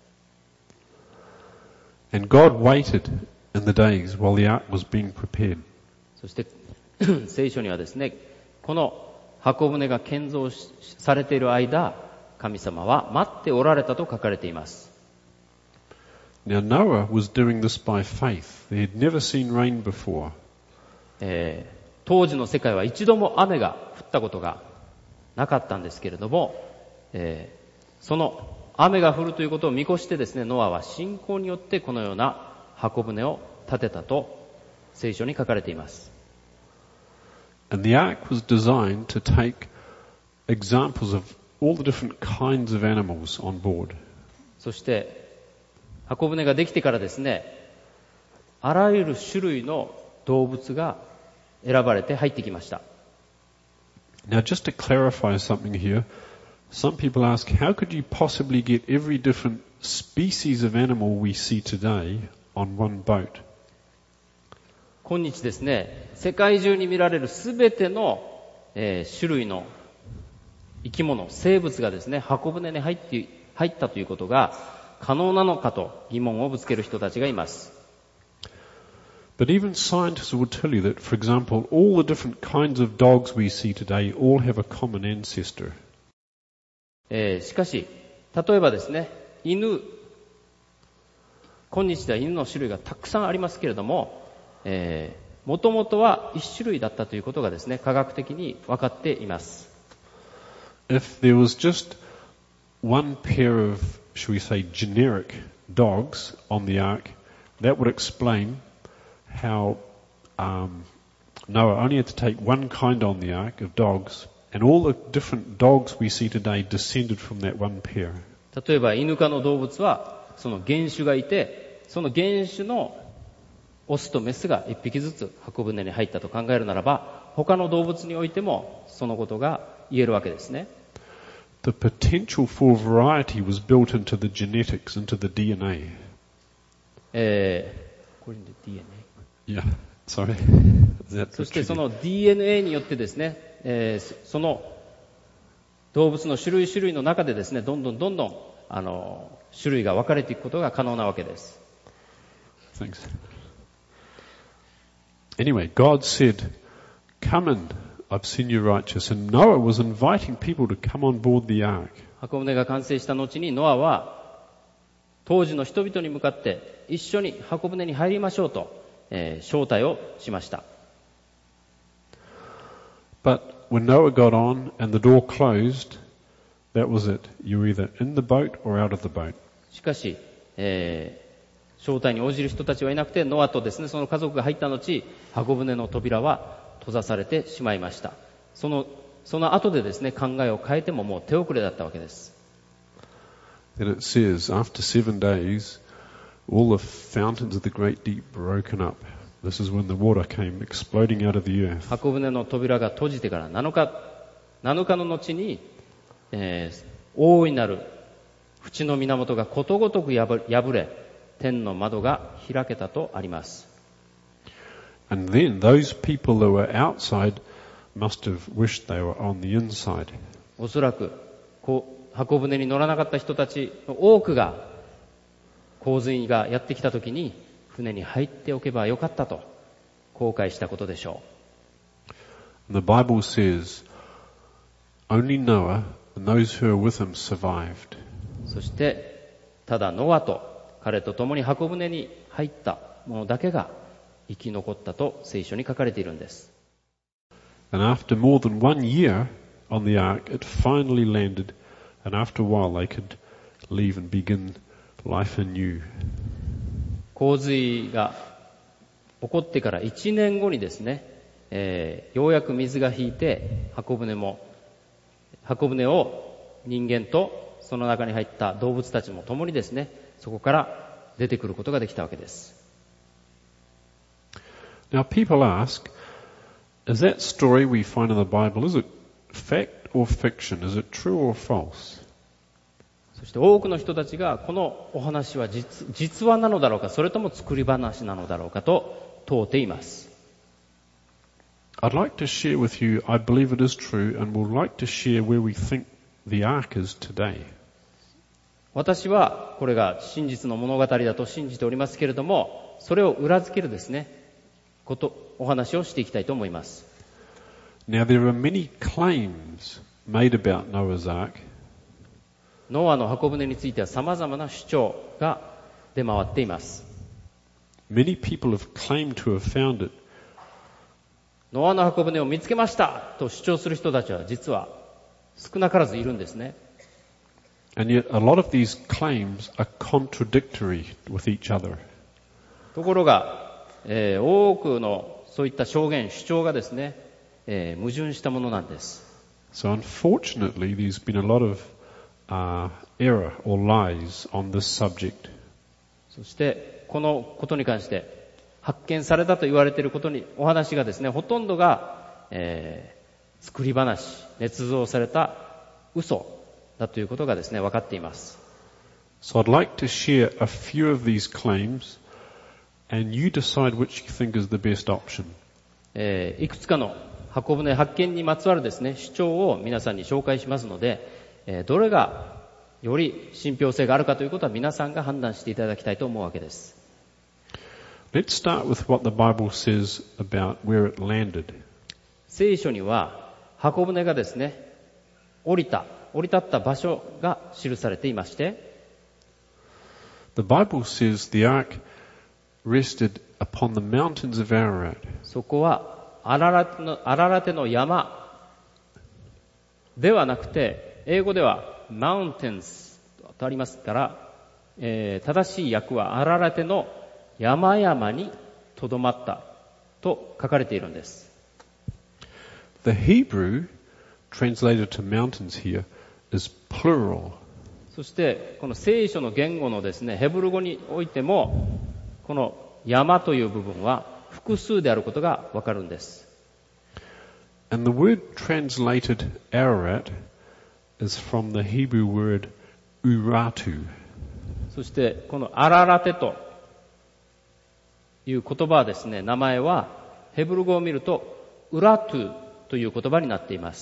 And God waited in the days while the ark was being prepared. そして聖書にはですね、この箱舟が建造されている間、神様は待っておられたと書かれています。 Now Noah was doing this by faith. They had never seen rain before. えー、当時の世界は一度も雨が降ったことがなかったんですけれども、えー、その雨が降るということを見越してですね、ノアは信仰によってこのような箱舟を建てたと聖書に書かれています。 And the ark was designed to take examples of all the different kinds of animals on board. そして箱舟ができてからですね、あらゆる種類の動物が選ばれて入ってきました。 Now, just to clarify something here, some people ask, how could you possibly get every different species of animal we see today on one boat? 今日ですね、世界中に見られるすべての、えー、種類の生き物、生物がですね、箱舟に入って、入ったということが可能なのかと疑問をぶつける人たちがいます。 But even scientists will tell you that, for example, all the different kinds of dogs we see today all have a common ancestor. えー、しかし、例えばですね、犬、今日では犬の種類がたくさんありますけれども、えー、もともとは一種類だったということがですね、科学的に分かっています。 If there was just one pair of, shall we say, generic dogs on the ark, that would explain how um, Noah only had to take one kind on the ark of dogs And all the different dogs we see today descended from that one pair. 例えば犬科の動物はその原種がいて、その原種のオスとメスが一匹ずつ箱舟に入ったと考えるならば、他の動物においてもそのことが言えるわけですね。 The potential for variety was built into the genetics, into the D N A. えー、これで ディーエヌエー。 Yeah, sorry. Is that そしてその ディーエヌエー によってですね、えー、その動物の種類種類の中でですね、どんどんどんどんあの種類が分かれていくことが可能なわけです。 Thanks. Anyway, God said, "Come in, I've seen you righteous." And Noah was inviting people to come on board the ark. 箱舟が完成した後にノアは当時の人々に向かって一緒に箱舟に入りましょうと、えー、招待をしました。 But when Noah got on and the door closed, that was it. You were either in the boat or out of the boat. しかし、えー、招待に応じる人たちはいなくて、ノアとですね、その家族が入った後、箱舟の扉は閉ざされてしまいました。その、その後でですね、考えを変えてももう手遅れだったわけです。 Then it says, after seven days, all the fountains of the great deep broken up. This is when the water came exploding out of the earth. 箱舟の扉が閉じてからなのか、なのかの後に、えー、大いなる淵の源がことごとく破れ、天の窓が開けたとあります。 And then those people that were outside must have wished they were on the inside. おそらくこう箱舟に乗らなかった人たちの多くが洪水がやってきたときに船に入っておけばよかったと後悔したことでしょ And the Bible says, only Noah and those who were with him survived. う。そしてただノアと彼と共に箱舟に入った者だけが生き残ったと聖書に書かれているんです。 And after more than one year on the ark, it finally landed, and after a while they could leave and begin life anew. 洪水が起こってからいちねんごにですね、えー、ようやく水が引いて箱舟も箱舟を人間とその中に入った動物たちも共にですね、そこから出てくることができたわけです。 Now people ask, is that story we find in the Bible, is it fact or fiction? Is it true or false? そして多くの人たちがこのお話は 実, 実話なのだろうか、それとも作り話なのだろうかと問うています。 I'd like to share with you, I believe it is true, and would like to share where we think the ark is today. 私はこれが真実の物語だと信じておりますけれども、それを裏付けるですね、ことお話をしていきたいと思います。 Now there are many claims made about Noah's ark. ノアの箱舟については様々な主張が出回っています。 Many people have claimed to have found it. ノアの箱舟を見つけましたと主張する人たちは実は少なからずいるんですね。 And yet a lot of these claims are contradictory with each other. ところが、えー、多くのそういった証言、主張がですね、えー、矛盾したものなんです。 So unfortunately there's been a lot of uh, error or lies on this subject. そしてこのことに関して発見されたと言われていることにお話がですね、ほとんどが、えー、作り話、捏造された嘘だということがですね、分かっています。 So I'd like to share a few of these claims and you decide which you think is the best option. えー、いくつかの箱舟発見にまつわるですね、主張を皆さんに紹介しますので、えー、どれがより信憑性があるかということは皆さんが判断していただきたいと思うわけです。 Let's start with what the Bible says about where it landed. 聖書には箱舟がですね、降りた、降り立った場所が記されていまして、 The Bible says the ark rested upon the mountains of Ararat. そこはアララテの、アララテの山ではなくて、英語では mountains とありますから、えー、正しい訳はアララテの山々にとどまったと書かれているんです。 The Hebrew translated to mountains here is plural. そしてこの聖書の言語のですね、ヘブル語においてもこの山という部分は複数であることがわかるんです。 And the word translated Ararat is from the Hebrew word uratu. そしてこのアララテという言葉はですね、名前はヘブル語を見るとウラトゥという言葉になっています。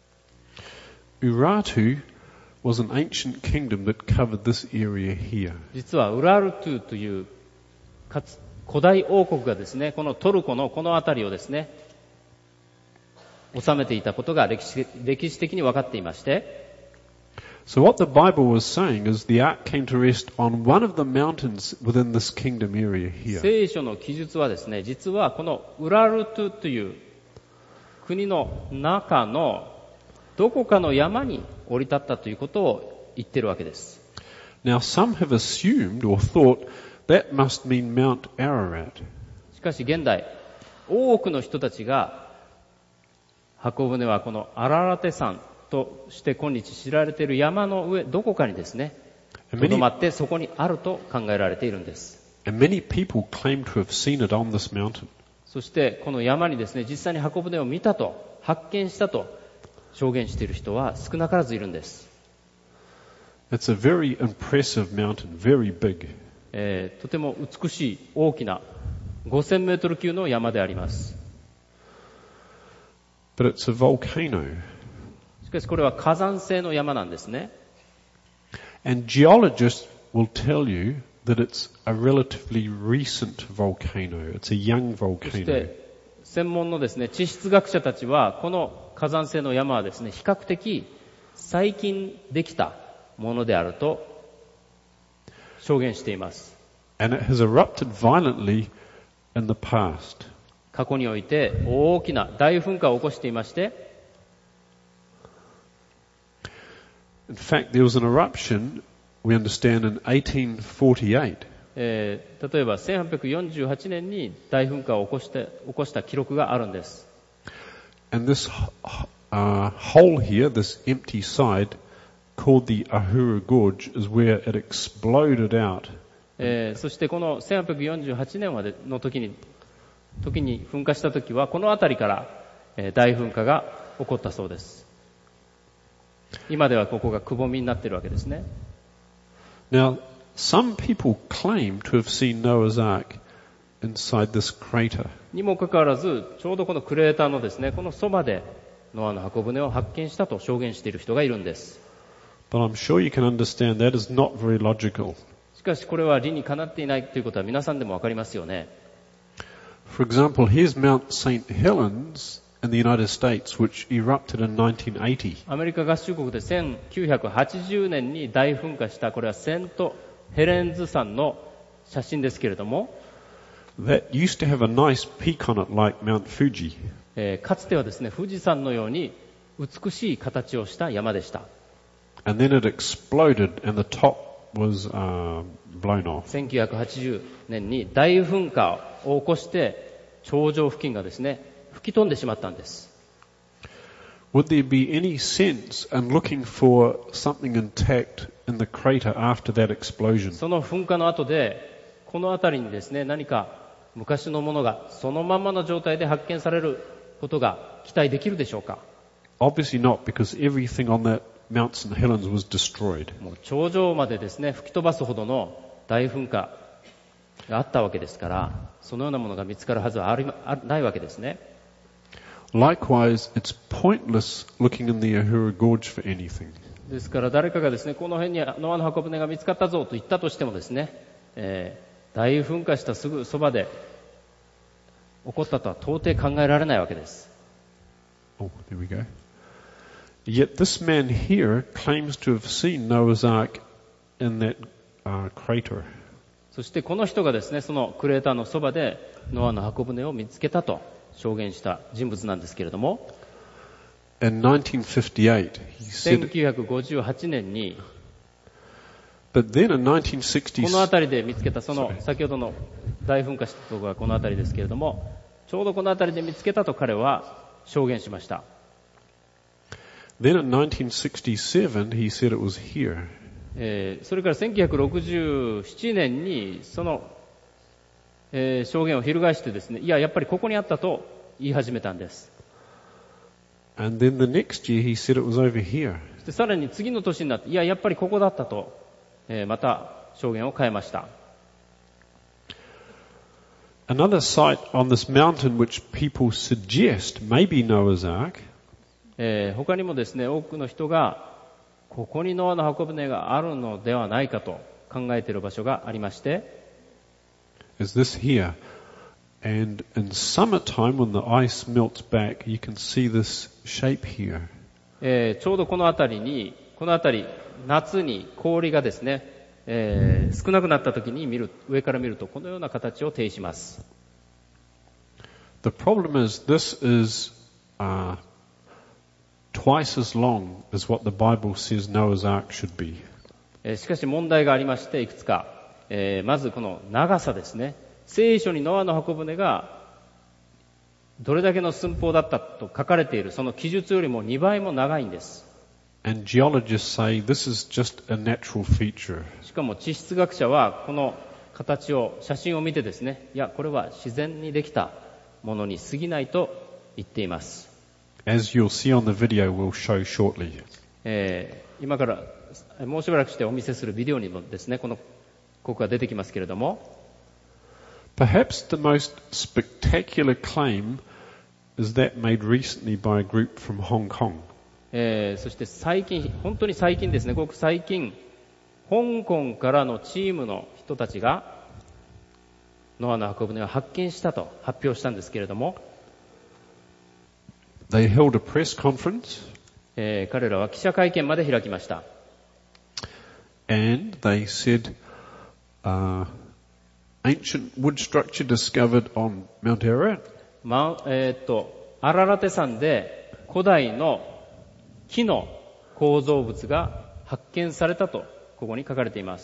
Urartu was an ancient kingdom that covered this area here. 実はウラルトゥというかつ古代王国がですね、このトルコのこの辺りをですね、治めていたことが歴史、歴史的に分かっていまして、 So what the Bible was saying is the ark came to rest on one of the mountains within this kingdom area here. 聖書の記述はですね、実はこのウラルトゥという国の中のどこかの山に降り立ったということを言っているわけです。 Now some have assumed or thought that must mean Mount Ararat. しかし現代、多くの人たちが箱舟はこのアララテ山として今日知られている山の上、どこかにですね、とどまってそこにあると考えられているんです。 And many people claim to have seen it on this mountain. そしてこの山にですね、実際に箱舟を見たと、発見したと証言している人は少なからずいるんです。 It's a very impressive mountain, very big. えー、とても美しい大きなごせんメートル級の山であります。 But it's a volcano. しかしこれは火山性の山なんですね。 And geologists will tell you that it's a relatively recent volcano. It's a young そし volcano. て専門のですね、地質学者たちはこの火山性の山はですね、比較的最近できたものであると証言しています。 And it has erupted violently in the past. 過去において大きな大噴火を起こしていまして、 In fact, there was an eruption, we understand, in eighteen forty-eight. えー、例えばせんはっぴゃくよんじゅうはちねんに大噴火を起こして、起こした記録があるんです。 And this uh, hole here, this empty side, called the Ahura Gorge, is where it exploded out. えー、そしてこのせんはっぴゃくよんじゅうはちねんまでの時に、時に噴火した時はこの辺りから、えー、大噴火が起こったそうです。今ではここがくぼみになっているわけですね。 Now, some people claim to have seen Noah's Ark inside this crater. にもかかわらず、ちょうどこのクレーターのですね、このそばでノアの箱舟を発見したと証言している人がいるんです。 But I'm sure you can understand that is not very logical. しかしこれは理にかなっていないということは皆さんでもわかりますよね。 For example, here's Mount Saint Helens in the United States, which erupted in nineteen eighty. アメリカ合衆国でせんきゅうひゃくはちじゅうねんに大噴火した、これはセントヘレンズ山の写真ですけれども、 That used to have a nice peak on it like Mount Fuji. えー、かつてはですね、富士山のように美しい形をした山でした。 And then it exploded and the top was uh, blown off. せんきゅうひゃくはちじゅうねんに大噴火を起こして頂上付近がですね、吹き飛んでしまったんです。 Would there be any sense in looking for something intact in the crater after that explosion? その噴火の後でこの辺りにですね、何か昔のものがそのままの状態で発見されることが期待できるでしょうか？ Obviously not, because everything on that Mount Saint Helens was destroyed. もう頂上までですね、吹き飛ばすほどの大噴火があったわけですから、そのようなものが見つかるはずはありあないわけですね。 Likewise, it's pointless looking in the Ahura Gorge for anything. ですから誰かがですね、この辺にノアの箱舟が見つかったぞと言ったとしてもですね、えー、大噴火したすぐそばで起こったとは到底考えられないわけです。 Oh, there we go. Yet this man here claims to have seen Noah's Ark in that uh, crater. そしてこの人がですね、そのクレーターのそばでノアの箱舟を見つけたと証言した人物なんですけれども、 In nineteen fifty-eight, he せん said, きゅうひゃくごじゅうはちねんに but then in nineteen sixty, この辺りで見つけた、その先ほどの大噴火したところがこの辺りですけれども、ちょうどこの辺りで見つけたと彼は証言しました。 Then in nineteen sixty-seven, he said it was here. えーそれからせんきゅうひゃくろくじゅうななねんにその、えー証言を翻してですね、いや、やっぱりここにあったと言い始めたんです。 And then the next year, he said it was over here. そしてさらに次の年になって、いや、やっぱりここだったと、えーまた証言を変えました。 Another site on this mountain which people suggest may be Noah's Ark, えー他にもですね、多くの人がここにノアの箱舟があるのではないかと考えている場所がありまして、 is this here. And in summertime, when the ice melts back, you can see this shape here. えーちょうどこの辺りに、この辺り、夏に氷がですね、えー少なくなった時に見る、上から見るとこのような形を呈します。 The problem is this is uh, twice as long as what the Bible says Noah's Ark should be. えーしかし問題がありまして、いくつか、えーまずこの長さですね。聖書にノアの箱舟がどれだけの寸法だったと書かれているその記述よりもにばいも長いんです。 And geologists say this is just a natural feature. しかも地質学者はこの形を、写真を見てですね、いや、これは自然にできたものに過ぎないと言っています。 As you'll see on the video we'll show shortly. えー今からもうしばらくしてお見せするビデオにもですね、このここが出てきますけれども、 Perhaps the most spectacular claim is that made recently by a group from Hong Kong. えーそして最近、本当に最近ですね、ごく最近、香港からのチームの人たちがノアの箱舟を発見したと発表したんですけれども、 They held a press conference えー彼らは記者会見まで開きました。 and they said, uh, ancient wood structure discovered on Mount Ararat. まえーっと、アララテ山で古代の木の構造物が発見されたとここに書かれています。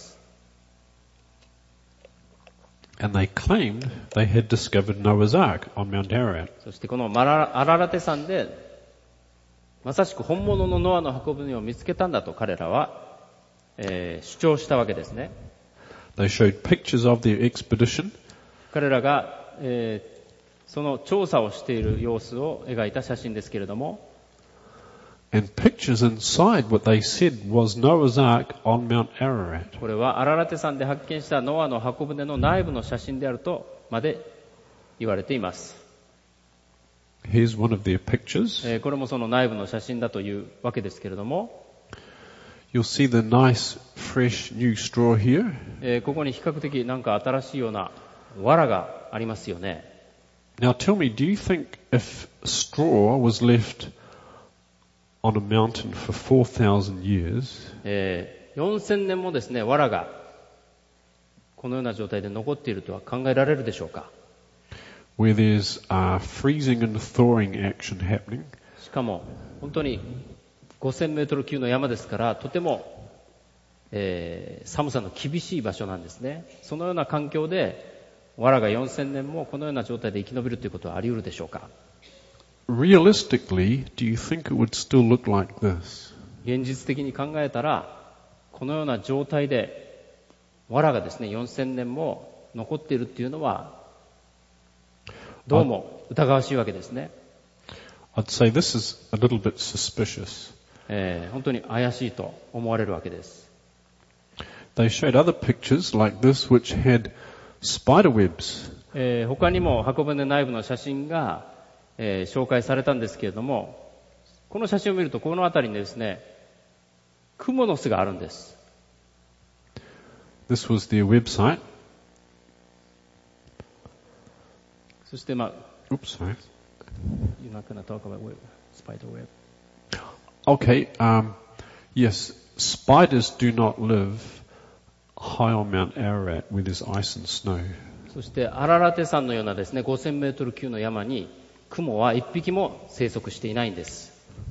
And they claimed they had discovered Noah's Ark on Mount Ararat. そしてこのマラアララテ山でまさしく本物のノアの箱舟を見つけたんだと彼らは、えー主張したわけですね。 They showed pictures of their expedition 彼らが、えーその調査をしている様子を描いた写真ですけれども、 and pictures inside what they said was Noah's Ark on Mount Ararat. これはアララテ山で発見したノアの箱舟の内部の写真であるとまで言われています。 Here's one of their pictures. えーこれもその内部の写真だというわけですけれども、 You'll see the nice, fresh, new straw here. えーここに比較的なんか新しいような藁がありますよね。 Now tell me, do you think if straw was left on a mountain for four thousand years, えーよんせんねんもですね、藁がこのような状態で残っているとは考えられるでしょうか。 where there's uh, freezing and thawing action happening, しかも本当にごせんメートル級の山ですから、とても、えー寒さの厳しい場所なんですね。そのような環境で藁がよんせんねんもこのような状態で生き延びるということはあり得るでしょうか。 realistically, do you think it would still look like this? 現実的に考えたらこのような状態で藁がですねよんせんねんも残っているっていうのはどうも疑わしいわけですね。 I'd say this is a little bit suspicious. えー本当に怪しいと思われるわけです。 They showed other pictures like this which had spider webs. えー他にも箱舟内部の写真が、えー紹介されたんですけれども、この写真を見るとこの辺りにですねクモの巣があるんです。 This was their website. そしてまあ Oops, sorry. You're not going to talk about web, spider web. Okay, um, yes, spiders do not live high on Mount Ararat where there's ice and snow. そしてアララテ山のようなですねごせんメートル級の山にクモは一匹も生息していないんです。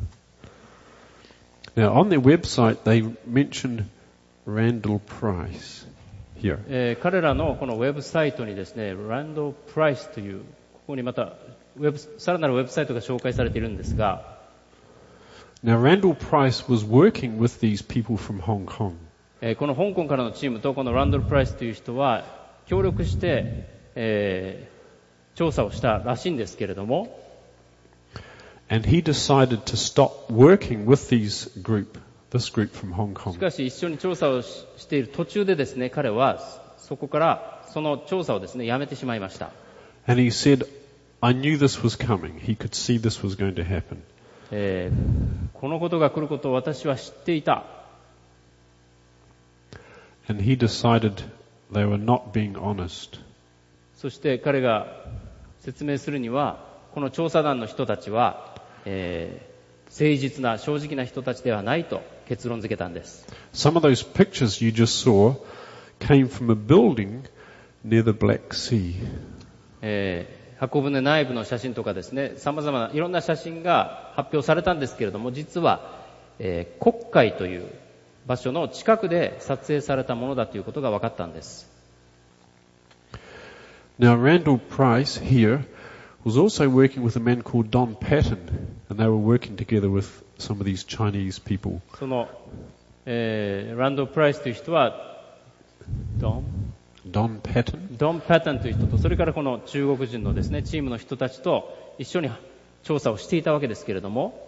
Now, on their website, they mention Randall Price here. えー彼らのこのウェブサイトにですねランドプライスというここにまたウェブさらなるウェブサイトが紹介されているんですが、 Now Randall Price was working with these people from Hong Kong. えーこの香港からのチームとこのランドル・プライスという人は協力して、えー、調査をしたらしいんですけれども、 And he decided to stop working with these group, this group from Hong し Kong. かし一緒に調査をししている途中でですね、彼はそこからその調査をですね、やめてしまいました。 And he said, I knew this was coming. He could see this was going to happen. えーこのことが来ることを私は知っていた。 And he decided they were not being honest. そして彼が説明するには、この調査団の人たちは、えー誠実な正直な人たちではないと結論付けたんです。 Some of those pictures you just saw came from a building near the Black Sea. えー箱舟内部の写真とかですね、様々ないろんな写真が発表されたんですけれども、実は、えー黒海という場所の近くで撮影されたものだということが分かったんです。 Now Randall Price here was also working with a man called Don Patton, and they were working together with some of these Chinese people. その、えーランド・プライスという人はドン Don Patton? ドン・パタンという人と、それからこの中国人のですね、チームの人たちと一緒に調査をしていたわけですけれども、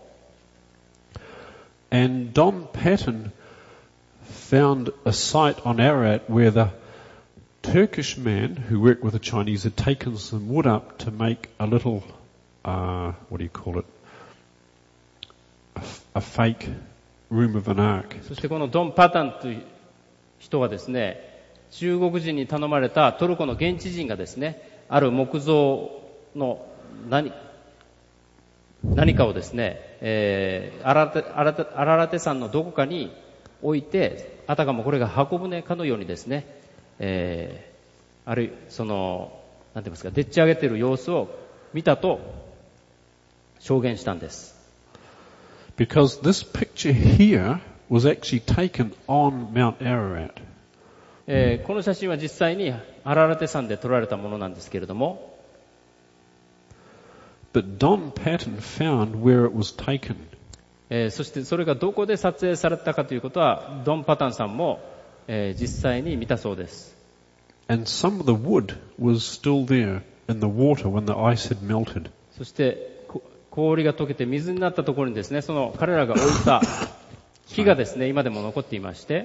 And Don Patton found a site on Ararat where the Turkish man who worked with the Chinese had taken some wood up to make a little, uh, what do you call it, a, a fake room of an ark. そしてこのドン・パタンという人はですね、中国人に頼まれたトルコの現地人がですね、ある木造の何何かをですね、えー、アララテ、アララテ、アララテ山のどこかに置いて、あたかもこれが箱舟かのようにですね、えー、あるいそのなんて言いますか、でっち上げている様子を見たと証言したんです。 Because this picture here was actually taken on Mount Ararat. えーこの写真は実際にアララテ山で撮られたものなんですけれども、 But Don Patton found where it was taken. えーそしてそれがどこで撮影されたかということはドン・パタンさんも、えー実際に見たそうです。 And some of the wood was still there in the water when the ice had melted. そしてこ氷が溶けて水になったところにですね、その彼らが置いた木がですね、今でも残っていまして、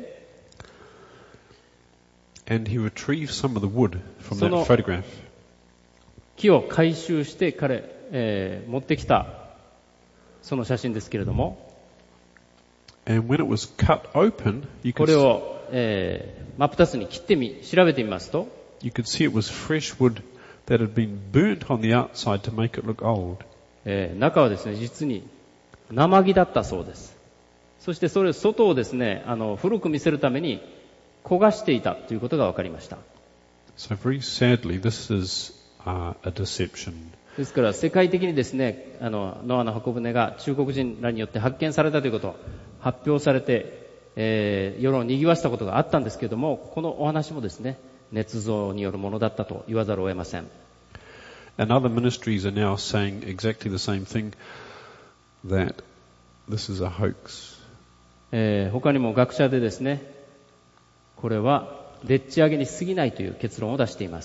And he retrieved some of the wood from その that photograph. 木を回収して彼、えー持ってきたその写真ですけれども、 And when it was cut open, you こ could, れ s- を、えー真っ二つに切ってみ調べてみますと、 you could see it was fresh wood that had been burnt on the outside to make it look old. えー中はですね、実に生木だったそうです。そしてそれ外をですね、あの古く見せるために焦がしていたということが分かりました。 So very sadly, this is uh, a deception. ですから世界的にですね、あのノアの箱舟が中国人らによって発見されたということを発表されて、えー世論を賑わしたことがあったんですけれども、このお話もですね、捏造によるものだったと言わざるを得ません。 And other ministries are now saying exactly the same thing, that this is a hoax. えー他にも学者でですね、これはでっち上げに過ぎないという結論を出しています。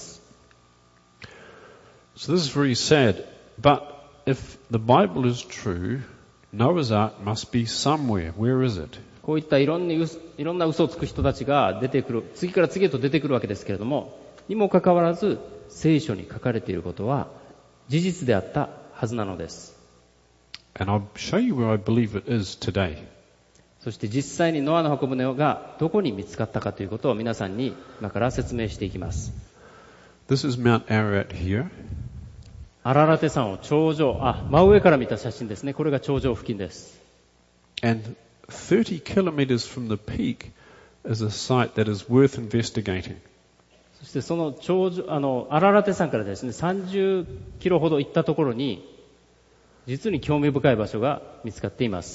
So this is very sad. But if the Bible is true, Noah's Ark must be somewhere. Where is it? こういったいろんな嘘いろんな嘘をつく人たちが出てくる、次から次へと出てくるわけですけれども、にもかかわらず聖書に書かれていることは事実であったはずなのです。 And I'll show you where I believe it is today. そして実際にノアの箱舟がどこに見つかったかということを皆さんに今から説明していきます。 This is Mount Ararat here. アララテ山を頂上、あ、真上から見た写真ですね。これが頂上付近です。 And thirty kilometers from the peak is a site that is worth investigating. そしてその頂上、あの、アララテ山からですね、さんじゅっキロほど行ったところに、実に興味深い場所が見つかっています。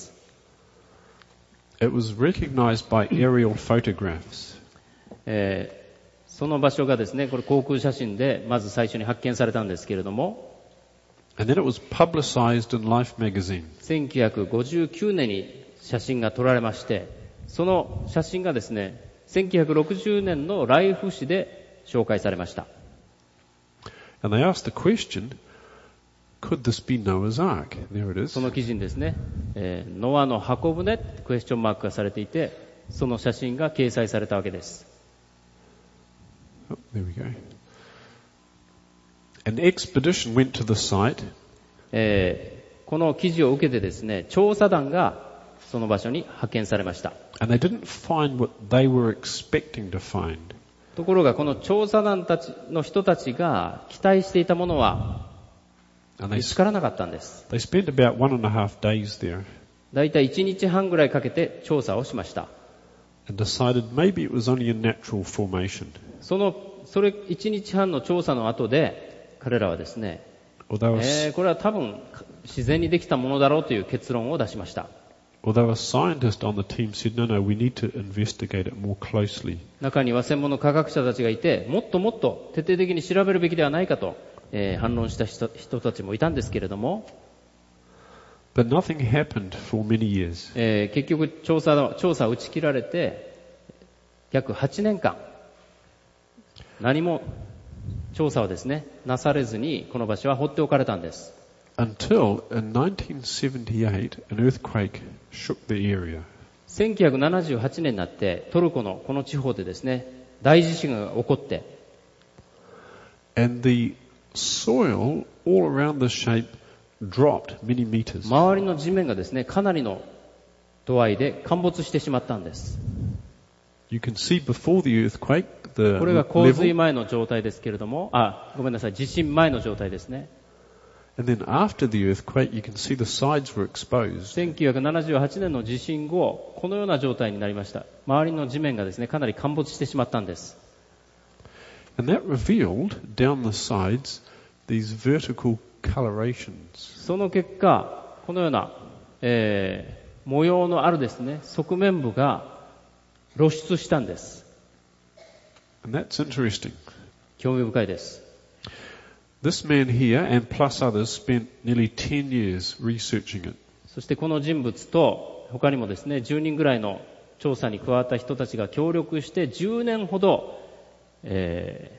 It was recognized by aerial photographs. えーその場所がですね、これ航空写真でまず最初に発見されたんですけれども、 And then it was publicized in Life magazine. せんきゅうひゃくごじゅうきゅうねんに写真が撮られまして、その写真がですね、せんきゅうひゃくろくじゅうねんのライフ誌で紹介されました。 And they asked the question, could this be Noah's Ark? There it is. その記事にですね、えー、ノアの箱舟ってクエスチョンマークがされていて、その写真が掲載されたわけです。 Oh, there we go. An expedition went to the site. えー、この記事を受けてですね、調査団がその場所に派遣されました。 And they didn't find what they were expecting to find. ところがこの調査団たちの人たちが期待していたものは And 見 they, つからなかったんです。 they spent about one and a half days there だいたいいちにちはんぐらいかけて調査をしました。 and decided maybe it was only a natural formation. その、それいちにちはんの調査の後で彼らはですね、 Although a, えー、これは多分自然にできたものだろうという結論を出しました。 although a scientist on the team said, no, no, we need to investigate it more closely. 中には専門の科学者たちがいて、もっともっと徹底的に調べるべきではないかと、えー、反論した人、人たちもいたんですけれども、 But nothing happened for many years. えー、結局調査、調査を打ち切られて約はちねんかん何も調査をですねなされずにこの場所は放っておかれたんです。 Until in nineteen seventy-eight, an earthquake shook the area. せんきゅうひゃくななじゅうはちねんになってトルコのこの地方でですね大地震が起こって、 And the soil all around the shape dropped many meters. 周りの地面がですねかなりの度合いで陥没してしまったんです。 You can see before the earthquake, the これが洪水 level, 前の状態ですけれども、あ、ごめんなさい、地震前の状態ですね。 and then after the earthquake, you can see the sides were exposed. せんきゅうひゃくななじゅうはちねんの地震後、このような状態になりました。周りの地面がですねかなり陥没してしまったんです。 And that revealed down the sides these vertical colorations. その結果、このような、えー、模様のあるですね側面部が露出したんです。 And that's interesting. 興味深いです。 This man here and plus others spent nearly ten years researching it. そしてこの人物と他にもですねじゅうにんぐらいの調査に加わった人たちが協力してじゅうねんほど、え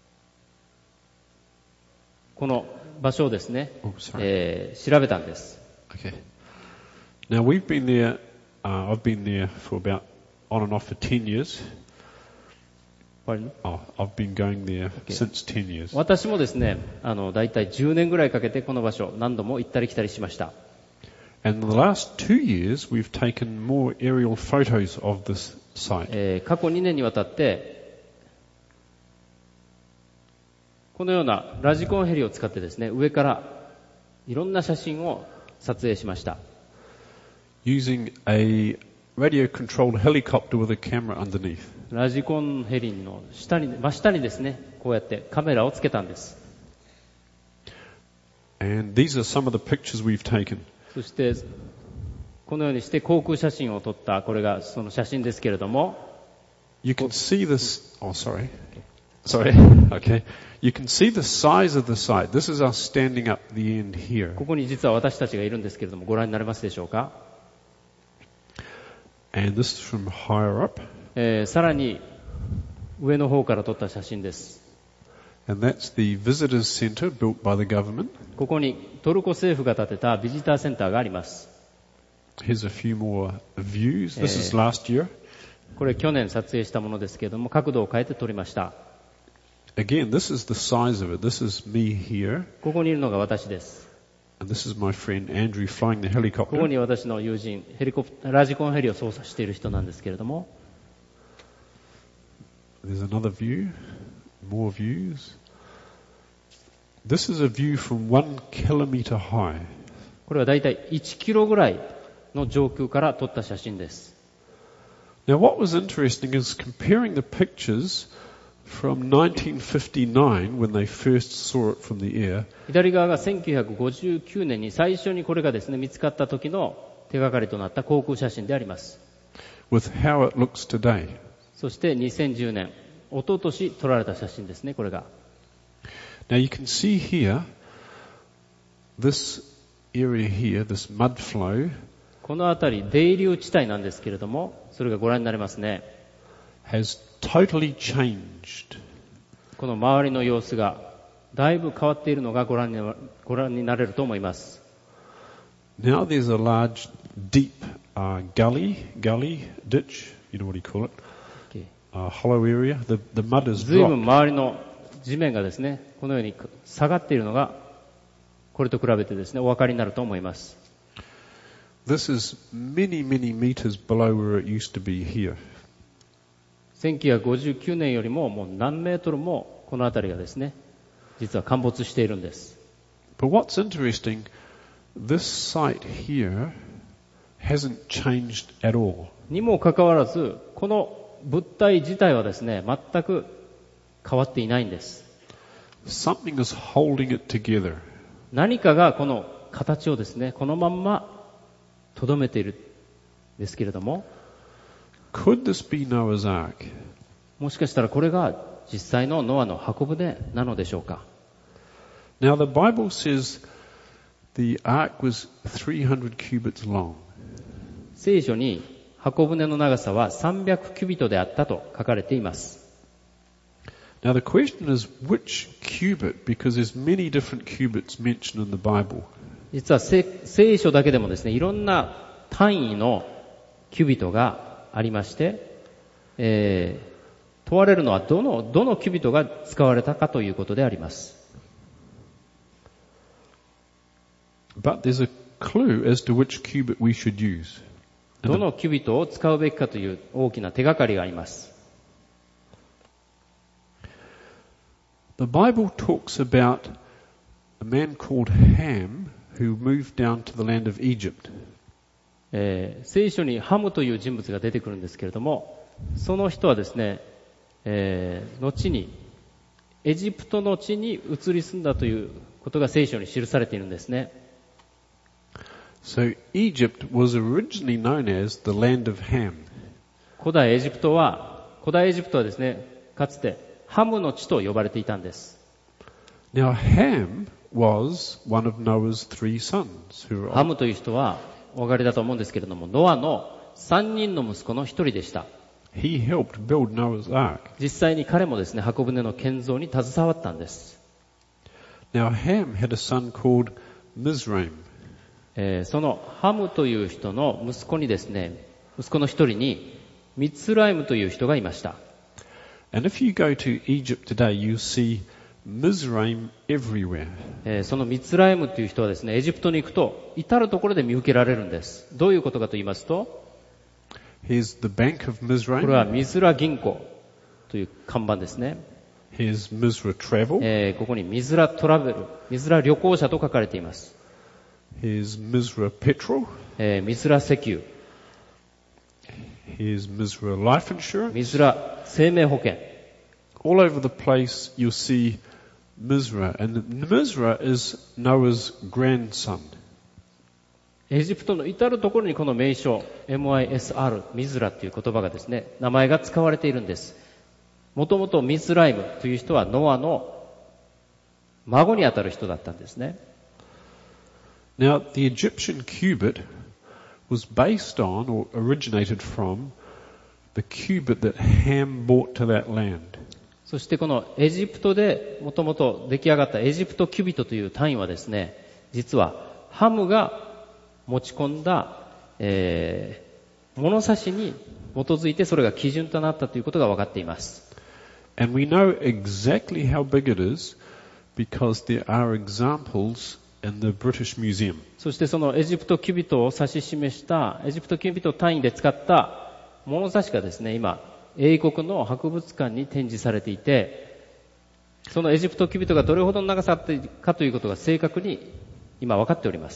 ー、この場所をですね、 Oh, sorry. えー、調べたんです。 Okay. Now we've been there, uh, I've been there for about on and off for ten years. Pardon? Oh, I've been going there Okay. since ten years. 私もですね、あの、だいたいじゅうねんぐらいかけてこの場所何度も行ったり来たりしました。 And in the last two years, we've taken more aerial photos of this site. えー、過去にねんにわたってこのようなラジコンヘリを使ってですね上からいろんな写真を撮影しました。 Using a radio-controlled helicopter with a camera underneath. ラジコンヘリの下に真下にですねこうやってカメラをつけたんです。 And these are some of the pictures we've taken. そしてこのようにして航空写真を撮ったこれがその写真ですけれども、 You can see this, oh sorry. Sorry. Okay. You can see the size of the site. This is us standing up at the end here. ここに実は私たちがいるんですけれどもご覧になれますでしょうか。 And this is from higher up. えー、さらに上の方から撮った写真です。 And that's the visitors centre built by the government. ここにトルコ政府が建てたビジターセンターがあります。 Here's a few more views. This is Eh. last year. これ去年撮影したものですけれども角度を変えて撮りました。 Again, this is the size of it. This is me here. ここにいるのが私です。 And this is my friend Andrew flying the ここ helicopter. に私の友人ヘリコプラジコンヘリを操作している人なんですけれども、 There's another view. More views. This is a view from one kilometre high. これはだいたいいちキロぐらいの上空から撮った写真です。 Now what was interesting is comparing the pictures from nineteen fifty-nine when they first saw it from the air 左側がせんきゅうひゃくごじゅうきゅうねんに最初にこれがですね見つかった時の手がかりとなった航空写真であります。 with how it looks today. そしてにせんじゅうねん、一昨年撮られた写真ですね、これが。 Now you can see here this area here, this mud flow, この辺り、泥流地帯なんですけれども、それがご覧になれますね。 has totally changed. この周りの様子がだいぶ変わっているのがご覧にな、ご覧になれると思います。 Now there's a large, deep uh, gully, gully, ditch, you know what you call it, uh, hollow area. The, the mud is ずいぶん dropped. 周りの地面がですね、このように下がっているのが、これと比べてですね、お分かりになると思います。 This is many, many meters below where it used to be here. せんきゅうひゃくごじゅうきゅうねんよりももう何メートルもこの辺りがですね、実は陥没しているんです。 But what's interesting, this site here hasn't changed at all. にもかかわらず、この物体自体はですね、全く変わっていないんです。 Something is holding it together. 何かがこの形をですね、このまんま留めているんですけれども、 Could this be Noah's Ark? もしかしたらこれが実際のノアの箱舟なのでしょうか。 Now the Bible says the ark was three hundred cubits long. 聖書に箱舟の長さはさんびゃくキュビトであったと書かれています。 Now the question is which cubit, because there's many different cubits mentioned in the Bible. 実は聖書だけでもですね、いろんな単位のキュビトがありまして、えー、問われるのはどの、どのキュビトが使われたかということであります。 But there's a clue as to which cubit we should use. どのキュビトを使うべきかという大きな手がかりがあります。 The Bible talks about a man called Ham who moved down to the land of Egypt. えー、聖書にハムという人物が出てくるんですけれども、その人はですね、えー、後にエジプトの地に移り住んだということが聖書に記されているんですね。 So Egypt was originally known as the land of Ham. 古代エジプトは、古代エジプトはですね、かつてハムの地と呼ばれていたんです。 Now Ham was one of Noah's three sons. Who were ハムという人はお分かりだと思うんですけれども、ノアの三人の息子の一人でした。 He helped build Noah's Ark. 実際に彼もですね、箱舟の建造に携わったんです。 Now Ham had a son called Mizraim. えー、そのハムという人の息子にですね、息子の一人にミツライムという人がいました。 And if you go to Egypt today, you see Mizraim everywhere. えー、そのミツライムという人はですね、エジプトに行くと至るところで見受けられるんです。どういうことかと言いますと、 Here's the Bank of これは Mizraim. ミズラ銀行という看板ですね。 Here's Mizra Travel. えー、ここにミズラトラベル、ミズラ旅行者と書かれています。 Here's Mizra Petrol. えー、ミズラ石油、 Here's Mizra Life Insurance. ミズラ生命保険。 All over the place you'll see Mizra. And Mizra is Noah's grandson. エジプトの至るところにこの名称 エムアイエスアール ミズラという言葉がですね、名前が使われているんです。もともとミズライムという人はノアの孫にあたる人だったんですね。 Now the Egyptian cubit was based on or originated from the cubit that Ham brought to that land. そしてこのエジプトでもともと出来上がったエジプトキュビトという単位はですね、実はハムが持ち込んだ、えー、物差しに基づいてそれが基準となったということが分かっています。 And we know exactly how big it is because there are examples in the British Museum. そしてそのエジプトキュビトを指し示したエジプトキュビト単位で使った物差しがですね、今英国の博物館に展示されていて、そのエジプトキュビトがどれほどの長さかということが正確に今分かっております。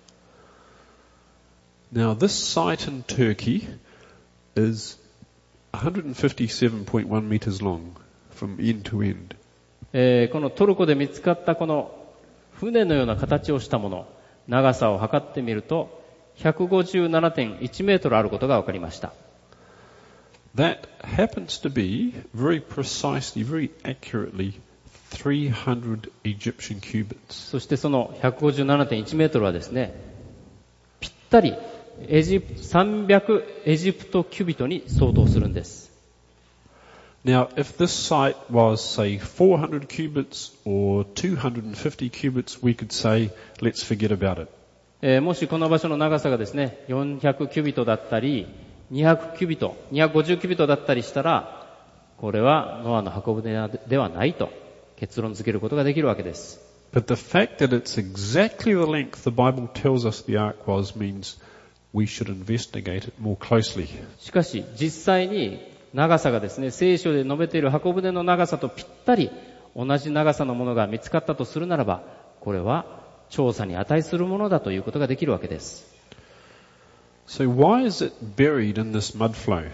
Now this site in Turkey is one hundred fifty-seven point one meters long from end to end. えー、このトルコで見つかったこの船のような形をしたもの、長さを測ってみると ひゃくごじゅうななてんいちメートルあることが分かりました。 That happens to be very precisely, very accurately three hundred Egyptian cubits. そしてその ひゃくごじゅうななてんいち メートルはですね、ぴったりエジプトさんびゃくエジプトキュビトに相当するんです。 Now, if this site was, say, four hundred cubits or two hundred fifty cubits, we could say, let's forget about it. えー、もしこの場所の長さがですね、よんひゃくキュビトだったり、にひゃくキュビト、にひゃくごじゅうキュビトだったりしたら、これはノアの箱舟ではないと結論付けることができるわけです。 But the fact that it's exactly the length the Bible tells us the ark was means we should investigate it more closely. しかし、実際に長さがですね、聖書で述べている箱舟の長さとぴったり同じ長さのものが見つかったとするならば、これは調査に値するものだということができるわけです。 So why is it buried in this mud flow?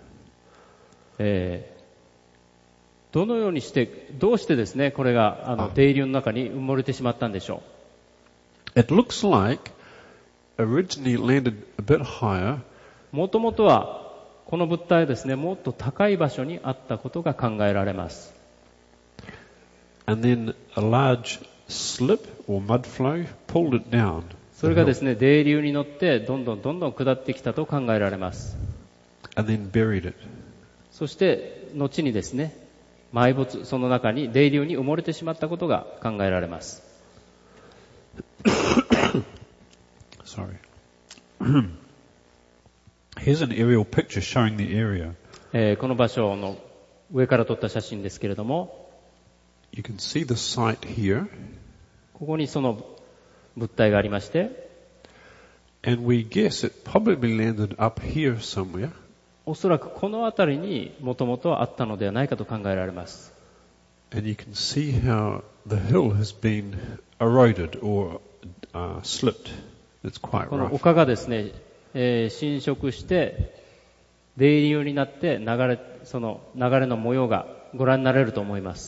えー、どのようにして、どうしてですね、これがあの泥流の中に埋もれてしまったんでしょう。It looks like originally landed a bit higher. もともとはこの物体はですね、もっと高い場所にあったことが考えられます。 And then a large slip or mud flow pulled it down. それがですね、泥流に乗ってどんどんどんどん下ってきたと考えられます。 And then buried it. そして後にですね、埋没、その中に泥流に埋もれてしまったことが考えられます。 Sorry. Here's an aerial picture showing the area. えー、この場所の上から撮った写真ですけれども、 You can see the site here. ここにその物体がありまして、 And we guess it probably landed up here somewhere. おそらくこの辺りにもともとあったのではないかと考えられます。 And you can see how the hill has been eroded or uh, slipped. It's quite この rough. 丘がですね、えー、侵食して泥流になって流れ、その流れの模様がご覧になれると思います。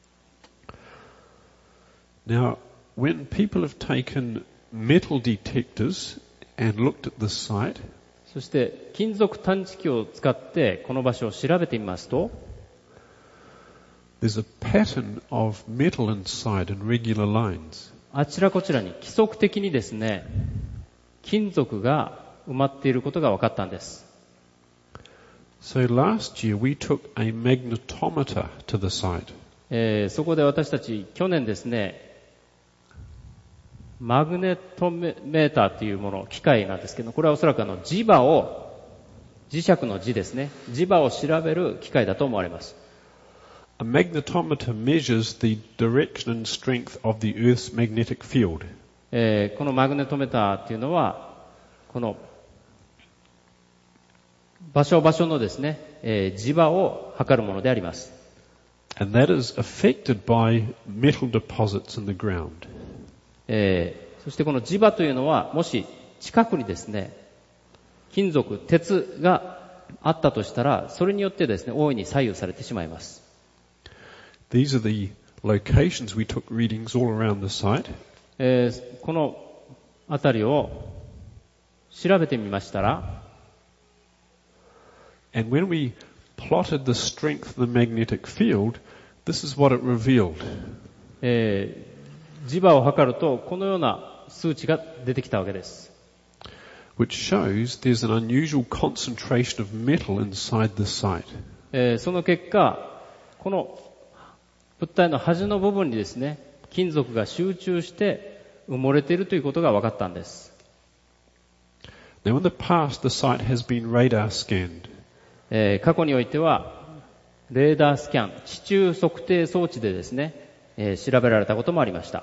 Now, when people have taken metal detectors and looked at this site, そして金属探知機を使ってこの場所を調べてみますと、 there's a pattern of metal inside in regular lines. あちらこちらに規則的にですね、金属が埋まっていることが分かったんです。 So last year we took a magnetometer to the site. えー、そこで私たち去年ですね、マグネトメーターというもの、機械なんですけど、これはおそらくあの磁場を、磁石の磁ですね、磁場を調べる機械だと思われます。 A magnetometer measures the direction and strength of the Earth's magnetic field. えー、このマグネトメーターというのは、この場所場所のですね、えー、磁場を測るものであります。 And that is affected by metal deposits in the ground. えー、そしてこの磁場というのは、もし近くにですね、金属、鉄があったとしたら、それによってですね、大いに左右されてしまいます。 These are the locations we took readings all around the site. えー、この辺りを調べてみましたら、 And when we plotted the strength of the magnetic field, this is what it revealed. えー、磁場を測るとこのような数値が出てきたわけです。 Which shows there's an unusual concentration of metal inside the site. えー、その結果、この物体の端の部分にですね、金属が集中して埋もれているということが分かったんです。 Now in the past, the site has been radar scanned. えー、過去においてはレーダースキャン、地中測定装置でですね、えー、調べられたこともありました。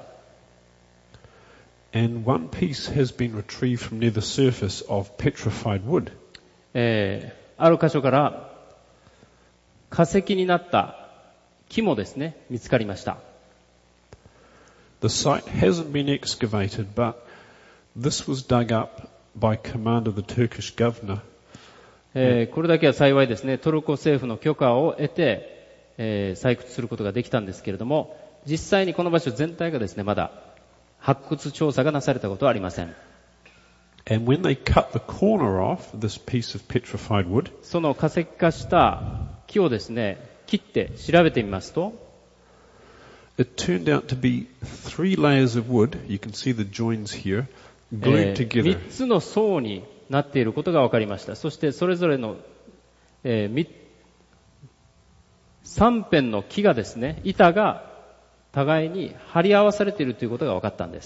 And one piece has been retrieved from near the surface of petrified wood. えー、ある箇所から化石になった木もですね、見つかりました。 The site hasn't been excavated, but this was dug up by command of the Turkish governor. えー、これだけは幸いですね、トルコ政府の許可を得て、えー、採掘することができたんですけれども、実際にこの場所全体がですね、まだ発掘調査がなされたことはありません。 And when they cut the corner off this piece of petrified wood, その化石化した木をですね、切って調べてみますと、 it turned out to be three layers of wood. You can see the joins here, え glued ー together. みっつの層になっていることが分かりました。そしてそれぞれの、えー、みさん辺の木がですね、板が互いに貼り合わされているということが分かったんです。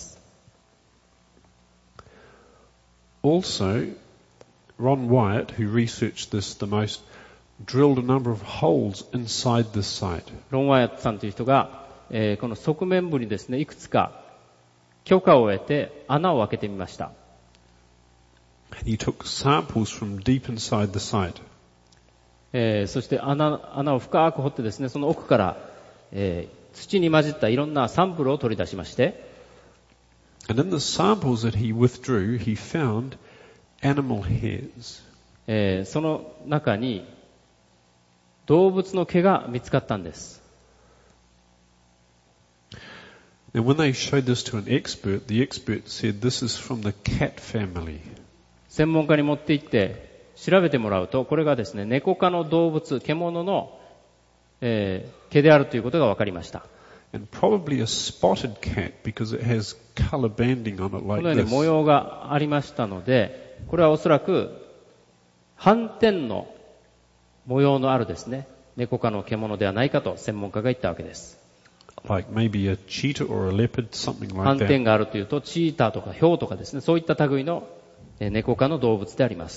Also, Ron Wyatt, who researched this the most, drilled a number of holes inside this site. ロン・ワイヤットさんという人が、えー、この側面部にですね、いくつか許可を得て穴を開けてみました。 He took samples from deep inside the site. えー、そして穴、穴を深く掘ってですね、その奥から、えー、土に混じったいろんなサンプルを取り出しまして、 And in the samples that he withdrew, he found animal hairs. えー、その中に動物の毛が見つかったんです。 Now when they showed this to an expert, the expert said this is from the cat family. 専門家に持って行って調べてもらうと、これがですね、猫科の動物、獣の、えー、毛であるということが分かりました。 And probably a spotted cat because it has color banding on it こ like のように this. 模様がありましたので、これはおそらく斑点の模様のあるですね、猫科の獣ではないかと専門家が言ったわけです。 Like maybe a cheetah or a leopard, something 斑 like 点 that. があるというと、チーターとかヒョウとかですね、そういった類のえー猫科の動物であります。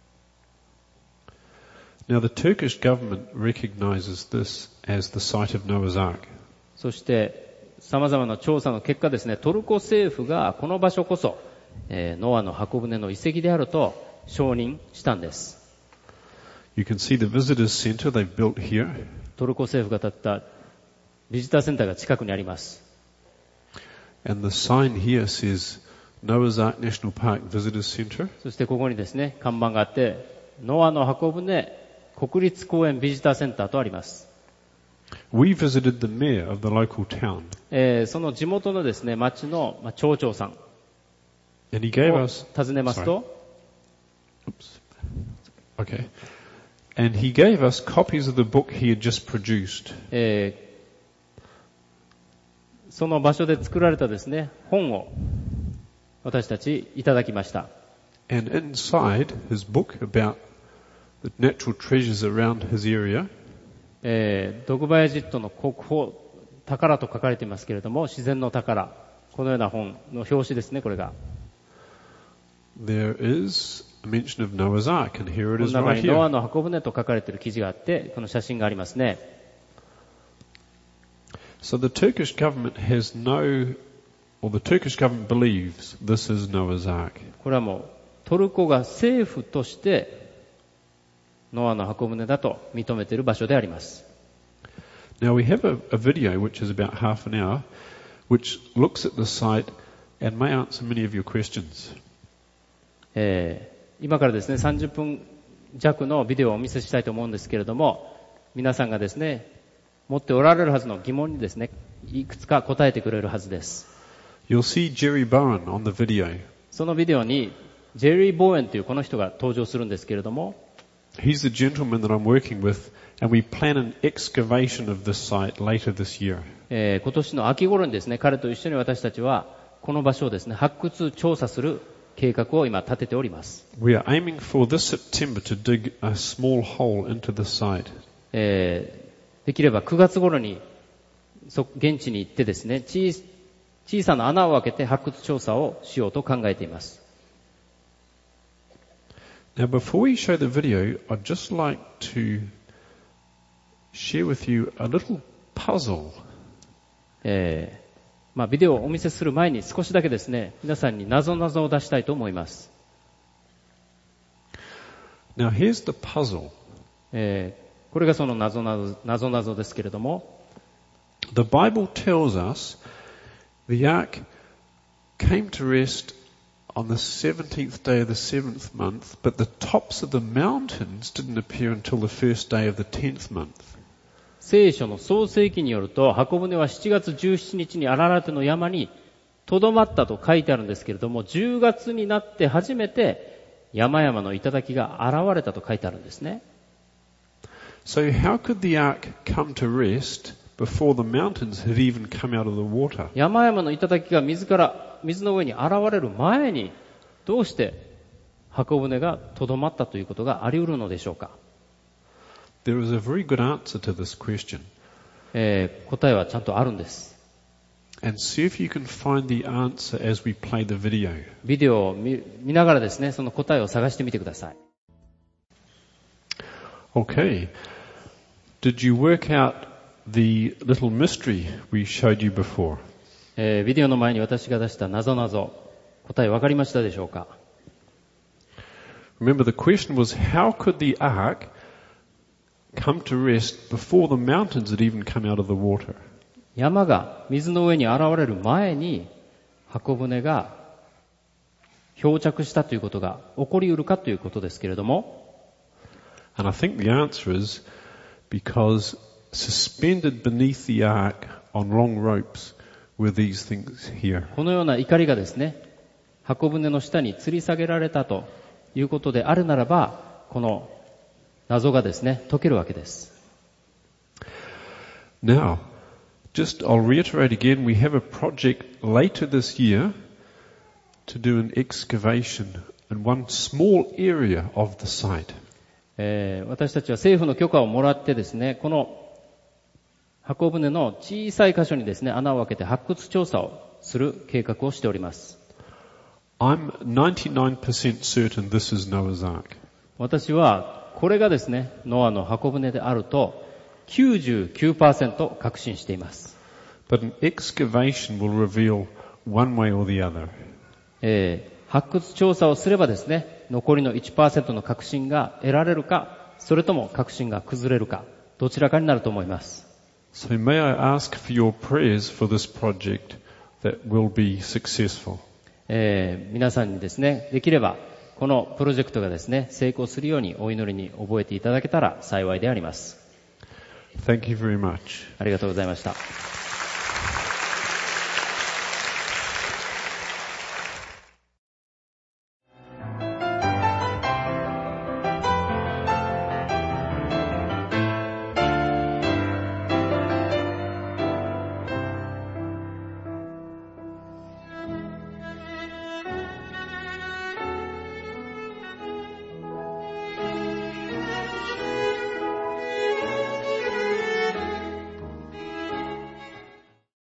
Now the Turkish government recognizes this as the site of Noah's Ark. そして様々な調査の結果ですね、トルコ政府がこの場所こそ、えー、ノアの箱舟の遺跡であると承認したんです。 You can see the visitors center they've built here. トルコ政府が建ったビジターセンターが近くにあります。 And the sign here says Noah's Ark National Park Visitors Center. そしてここにですね、看板があって、ノアの箱舟国立公園ビジターセンターとあります。 We visited the mayor of the local town. えー、その地元のですね、町の、まあ、町長さん And he gave を us, 訪ねますと、 oops, okay. And he gave us copies of the book he had just produced. えーその場所で作られたですね、本を私たちいただきました。 And inside his book about the natural treasures around his area, えー、ドグバエジットの国宝、宝と書かれていますけれども、自然の宝、このような本の表紙ですね、これが。 there is a mention of Noah's Ark, and here it この is 中 right にノア here. の箱舟と書かれている記事があって、この写真がありますね。 So the Turkish government has no, or the Turkish government believes this is Noah's Ark. これはもうトルコが政府としてノアの箱舟だと認めている場所であります。 Now we have a, a video which is about half an hour, which looks at the site and may answer many of your questions. えー、今からですね、さんじゅっぷん弱のビデオをお見せしたいと思うんですけれども、皆さんがですね、持っておられるはずの疑問にですね、いくつか答えてくれるはずです。 You'll see Jerry Bowen on the video. そのビデオにジェリー・ボーエンというこの人が登場するんですけれども、 He's the gentleman that I'm working with, and we plan an excavation of this site later this year. えー、今年の秋頃にですね、彼と一緒に私たちはこの場所をですね、発掘調査する計画を今立てております。 We are aiming for this September to dig a small hole into the site. えーできればくがつ頃に現地に行ってですね、小、小さな穴を開けて発掘調査をしようと考えています。 Now before we show the video, I'd just like to share with you a little puzzle. えー、まあビデオをお見せする前に少しだけですね、皆さんに謎々を出したいと思います。 Now here's the puzzle. えーこれがその謎々、謎々ですけれども、 The Bible tells us the ark came to rest on the seventeenth day of the seventh month, but the tops of the mountains didn't appear until the first day of the tenth month. 聖書の創世記によると、箱舟はしちがつじゅうしちにちにアララテの山にとどまったと書いてあるんですけれども、じゅうがつになって初めて山々の頂が現れたと書いてあるんですね。 So how could the ark come to rest before the mountains had even come out of the water. 山々の頂が水から水の上に現れる前にどうして箱舟がとどまったということがあり得るのでしょうか。 There is a very good answer to this question. えー、答えはちゃんとあるんです。 And see if you can find the answer as we play the video. ビデオを 見, 見ながらですね、その答えを探してみてください。 Okay. Did you work out the little mystery we showed you before? えー、ビデオの前に私が出した謎々、答え分かりましたでしょうか。 Remember, the question was, how could the ark come to rest before the mountains had even come out of the water? 山が水の上に現れる前に箱舟が漂着したということが起こりうるかということですけれども、 And I think the answer is because suspended beneath the ark on long ropes were these things here. このような怒りがですね、箱舟の下に吊り下げられたということであるならば、この謎がですね、解けるわけです。 Now, just I'll reiterate again, we have a project later this year to do an excavation in one small area of the site. えー、私たちは政府の許可をもらってですね、この箱舟の小さい箇所にですね、穴を開けて発掘調査をする計画をしております。 I'm ninety-nine percent certain this is Noah's Ark. 私はこれがですね、ノアの箱舟であると きゅうじゅうきゅうパーセント 確信しています。 But an excavation will reveal one way or the other. えー、発掘調査をすればですね、残りの いちパーセント の確信が得られるか、それとも確信が崩れるか、どちらかになると思います。 So may I ask for your prayers for this project that will be successful. えー、皆さんにですね、できればこのプロジェクトがですね、成功するようにお祈りに覚えていただけたら幸いであります。 Thank you very much. ありがとうございました。